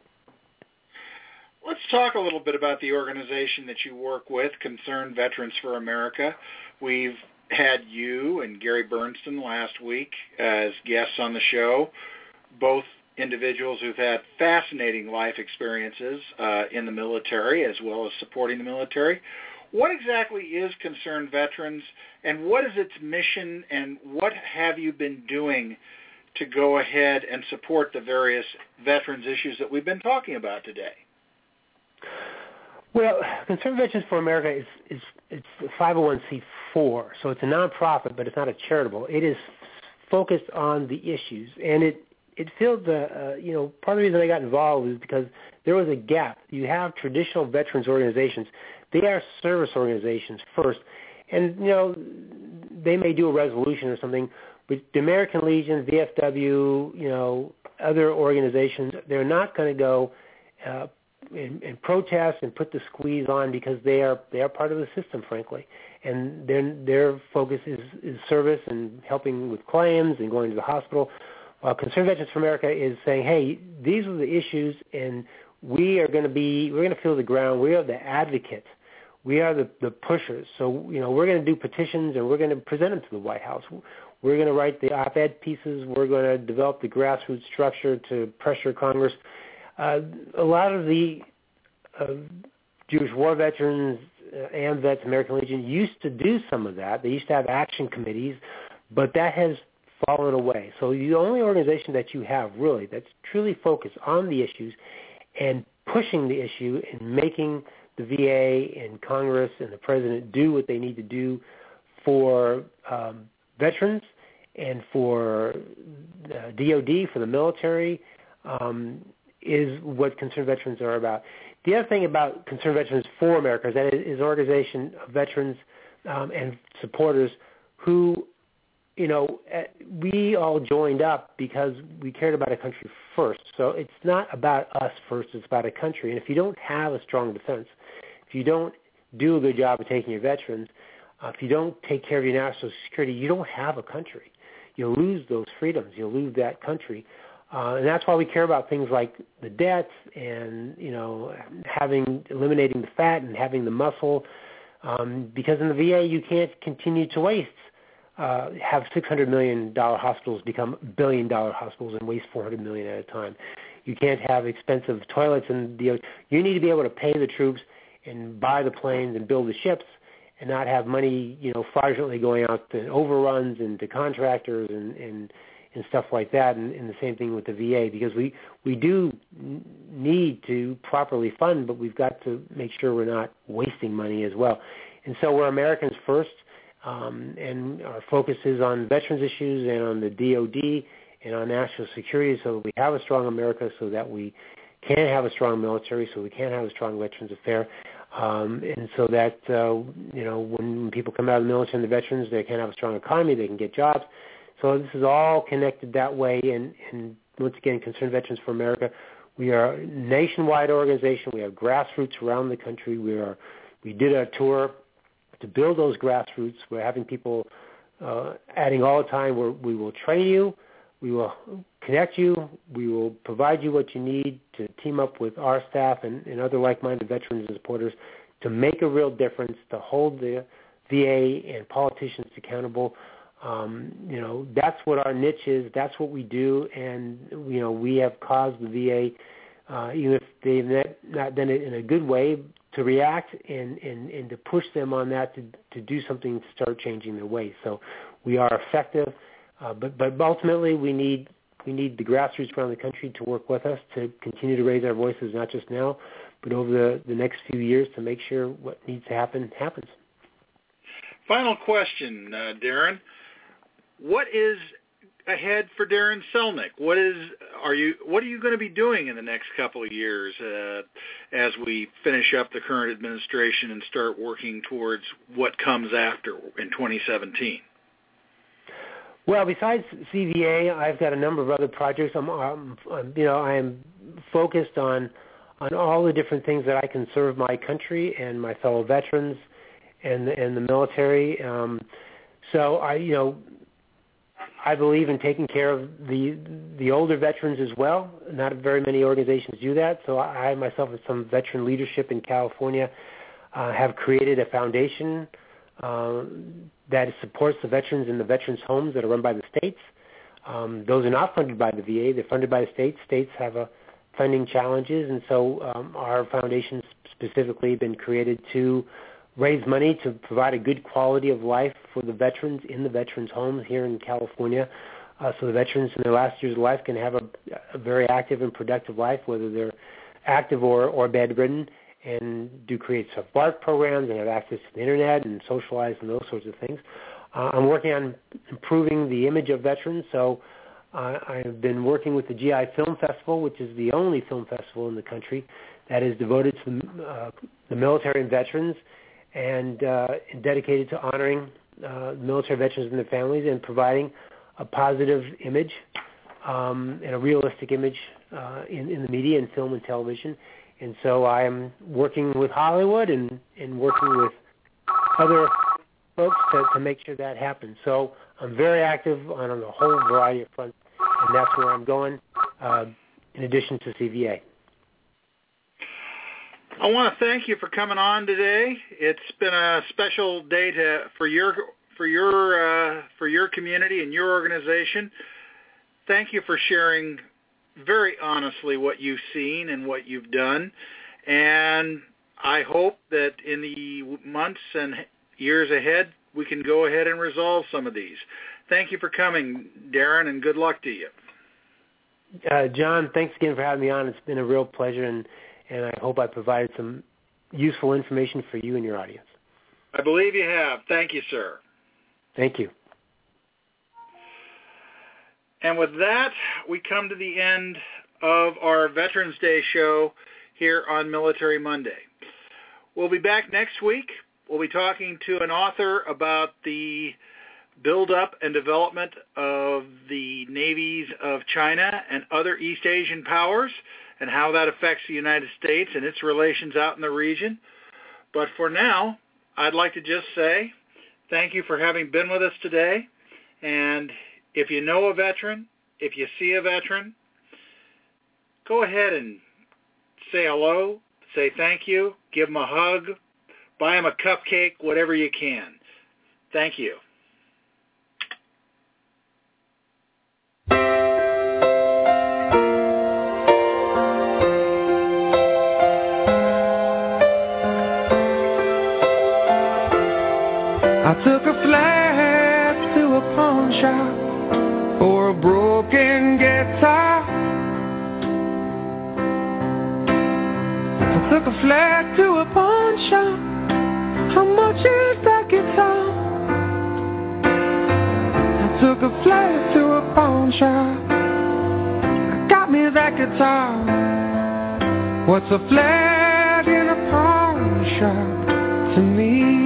Let's talk a little bit about the organization that you work with, Concerned Veterans for America. We've had you and Gary Bernstein last week as guests on the show, both individuals who've had fascinating life experiences uh, in the military as well as supporting the military. What exactly is Concerned Veterans, and what is its mission, and what have you been doing to go ahead and support the various veterans issues that we've been talking about today? Well, Concerned Veterans for America is, is it's five oh one c four, so it's a nonprofit, but it's not a charitable. It is focused on the issues, and it it filled the uh, you know part of the reason I got involved is because there was a gap. You have traditional veterans organizations. They are service organizations first, and you know they may do a resolution or something, but the American Legion, V F W, you know, other organizations, they're not going to go uh, and, and protest and put the squeeze on because they are they are part of the system, frankly, and their their focus is, is service and helping with claims and going to the hospital. While Concerned Veterans for America is saying, hey, these are the issues, and we are going to be we're going to feel the ground. We are the advocates. We are the, the pushers. So, you know, we're going to do petitions and we're going to present them to the White House. We're going to write the op-ed pieces. We're going to develop the grassroots structure to pressure Congress. Uh, a lot of the uh, Jewish war veterans, uh, AMVETS, American Legion, used to do some of that. They used to have action committees, but that has fallen away. So the only organization that you have, really, that's truly focused on the issues and pushing the issue and making the V A and Congress and the President do what they need to do for um, veterans and for uh, D O D, for the military, um, is what Concerned Veterans are about. The other thing about Concerned Veterans for America is that it is an organization of veterans um, and supporters who, you know, we all joined up because we cared about a country first. So it's not about us first, it's about a country. And if you don't have a strong defense, if you don't do a good job of taking your veterans, uh, if you don't take care of your national security, you don't have a country. You'll lose those freedoms. You'll lose that country. Uh, and that's why we care about things like the debts and, you know, having, eliminating the fat and having the muscle. Um, because in the V A, you can't continue to waste. Uh, have six hundred million dollars hospitals become billion dollar hospitals and waste four hundred million dollars at a time. You can't have expensive toilets, and the, you need to be able to pay the troops and buy the planes and build the ships and not have money, you know, fraudulently going out to overruns and to contractors and, and, and stuff like that. And, and the same thing with the V A, because we, we do need to properly fund, but we've got to make sure we're not wasting money as well. And so we're Americans first. Um, and our focus is on veterans issues and on the D O D and on national security, so that we have a strong America, so that we can have a strong military, so we can have a strong veterans affair, um, and so that, uh, you know, when people come out of the military and the veterans, they can have a strong economy, they can get jobs. So this is all connected that way, and, and once again, Concerned Veterans for America, we are a nationwide organization. We have grassroots around the country. We are, we did a tour to build those grassroots. We're having people uh, adding all the time where we will train you, we will connect you, we will provide you what you need to team up with our staff and, and other like-minded veterans and supporters to make a real difference, to hold the V A and politicians accountable. Um, you know, that's what our niche is. That's what we do, and, you know, we have caused the V A, uh, even if they've not, not done it in a good way, to react and, and, and to push them on that to, to do something to start changing their ways. So we are effective, uh, but, but ultimately we need we need the grassroots around the country to work with us to continue to raise our voices, not just now, but over the, the next few years, to make sure what needs to happen happens. Final question, uh, Darren. What is ahead for Darren Selnick? What is are you what are you going to be doing in the next couple of years uh, as we finish up the current administration and start working towards what comes after in twenty seventeen? Well, besides C V A, I've got a number of other projects. I'm, I'm, I'm you know, I am focused on on all the different things that I can serve my country and my fellow veterans and the, and the military. Um, so I, you know. I believe in taking care of the the older veterans as well. Not very many organizations do that. So I myself, with some veteran leadership in California, uh, have created a foundation uh, that supports the veterans in the veterans' homes that are run by the states. Um, those are not funded by the V A. They're funded by the states. States have a funding challenges, and so um, our foundation's specifically been created to raise money to provide a good quality of life for the veterans in the veterans' homes here in California, uh, so the veterans in their last years of life can have a, a very active and productive life, whether they're active or, or bedridden, and do create self-art programs and have access to the Internet and socialize and those sorts of things. Uh, I'm working on improving the image of veterans, so uh, I've been working with the G I Film Festival, which is the only film festival in the country that is devoted to uh, the military and veterans, and uh, dedicated to honoring uh, military veterans and their families and providing a positive image um, and a realistic image uh, in, in the media and film and television. And so I am working with Hollywood and, and working with other folks to, to make sure that happens. So I'm very active on, on a whole variety of fronts, and that's where I'm going, uh, in addition to C V A. I want to thank you for coming on today. It's been a special day to, for your for your uh, for your community and your organization. Thank you for sharing very honestly what you've seen and what you've done. And I hope that in the months and years ahead, we can go ahead and resolve some of these. Thank you for coming, Darren, and good luck to you. Uh, John, thanks again for having me on. It's been a real pleasure, and and I hope I provided some useful information for you and your audience. I believe you have. Thank you, sir. Thank you. And with that, we come to the end of our Veterans Day show here on Military Monday. We'll be back next week. We'll be talking to an author about the build-up and development of the navies of China and other East Asian powers and how that affects the United States and its relations out in the region. But for now, I'd like to just say thank you for having been with us today. And if you know a veteran, if you see a veteran, go ahead and say hello, say thank you, give them a hug, buy them a cupcake, whatever you can. Thank you. I took a flat to a pawn shop for a broken guitar. I took a flat to a pawn shop. How much is that guitar? I took a flat to a pawn shop. I got me that guitar. What's a flat in a pawn shop to me?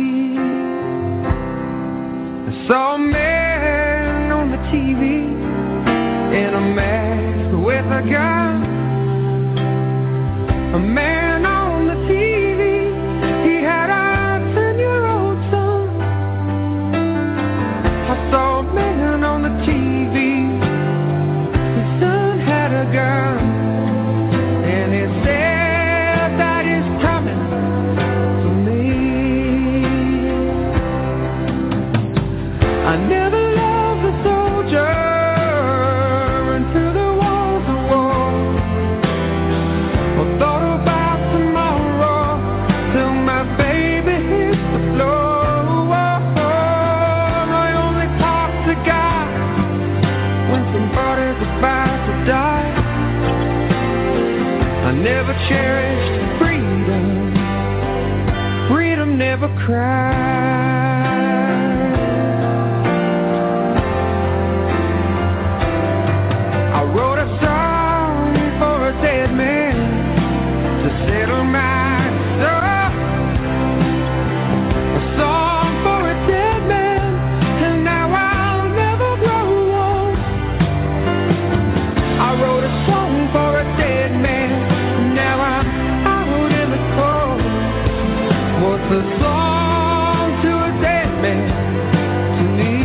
I saw a man on the T V in a mask with a gun. A man on the T V, he had a ten-year-old son. I saw a man on the T V, his son had a gun. And he said that he's coming for me. I never loved a soldier until there was a war, or thought about tomorrow till my baby hits the floor. I only talk to God when somebody's about to die. I never cherished freedom. Freedom never cried. I wrote a song for a dead man to settle my soul. A song for a dead man, and now I'll never grow old. I wrote a song for a dead man, and now I'm out in the cold. What's a song to a dead man to me?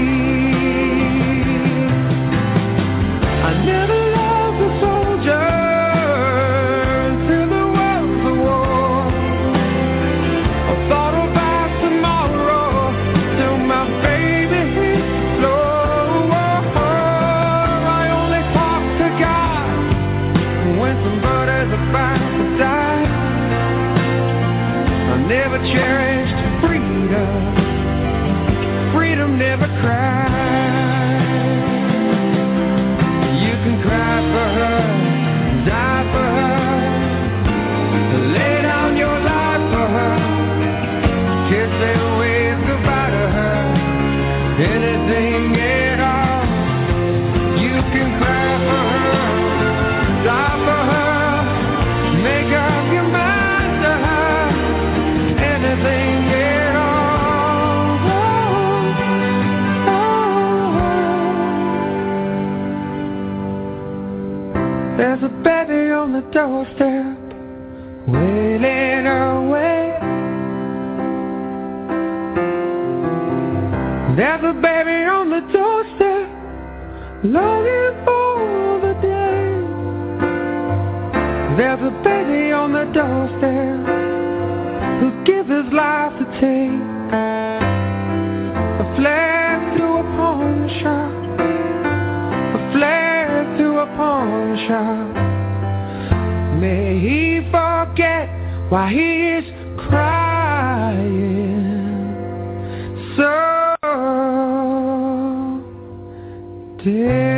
I never loved a soldier until there was a war. I thought about tomorrow till my baby hit the floor. I only talk to God when somebody's about to die. I never cherished freedom. Freedom never cried. You can cry for her, die for her, lay down your life for her, kiss and wave goodbye to her, anything at all. You can cry for her, die for her, make up your mind to her, anything at all. There's a baby on the doorstep, wailing away. There's a baby on the doorstep, longing for the day. There's a baby on the doorstep who'd give his life to take a flag to a pawn shop, a flag to a pawn shop. May he forget why he is crying so dear.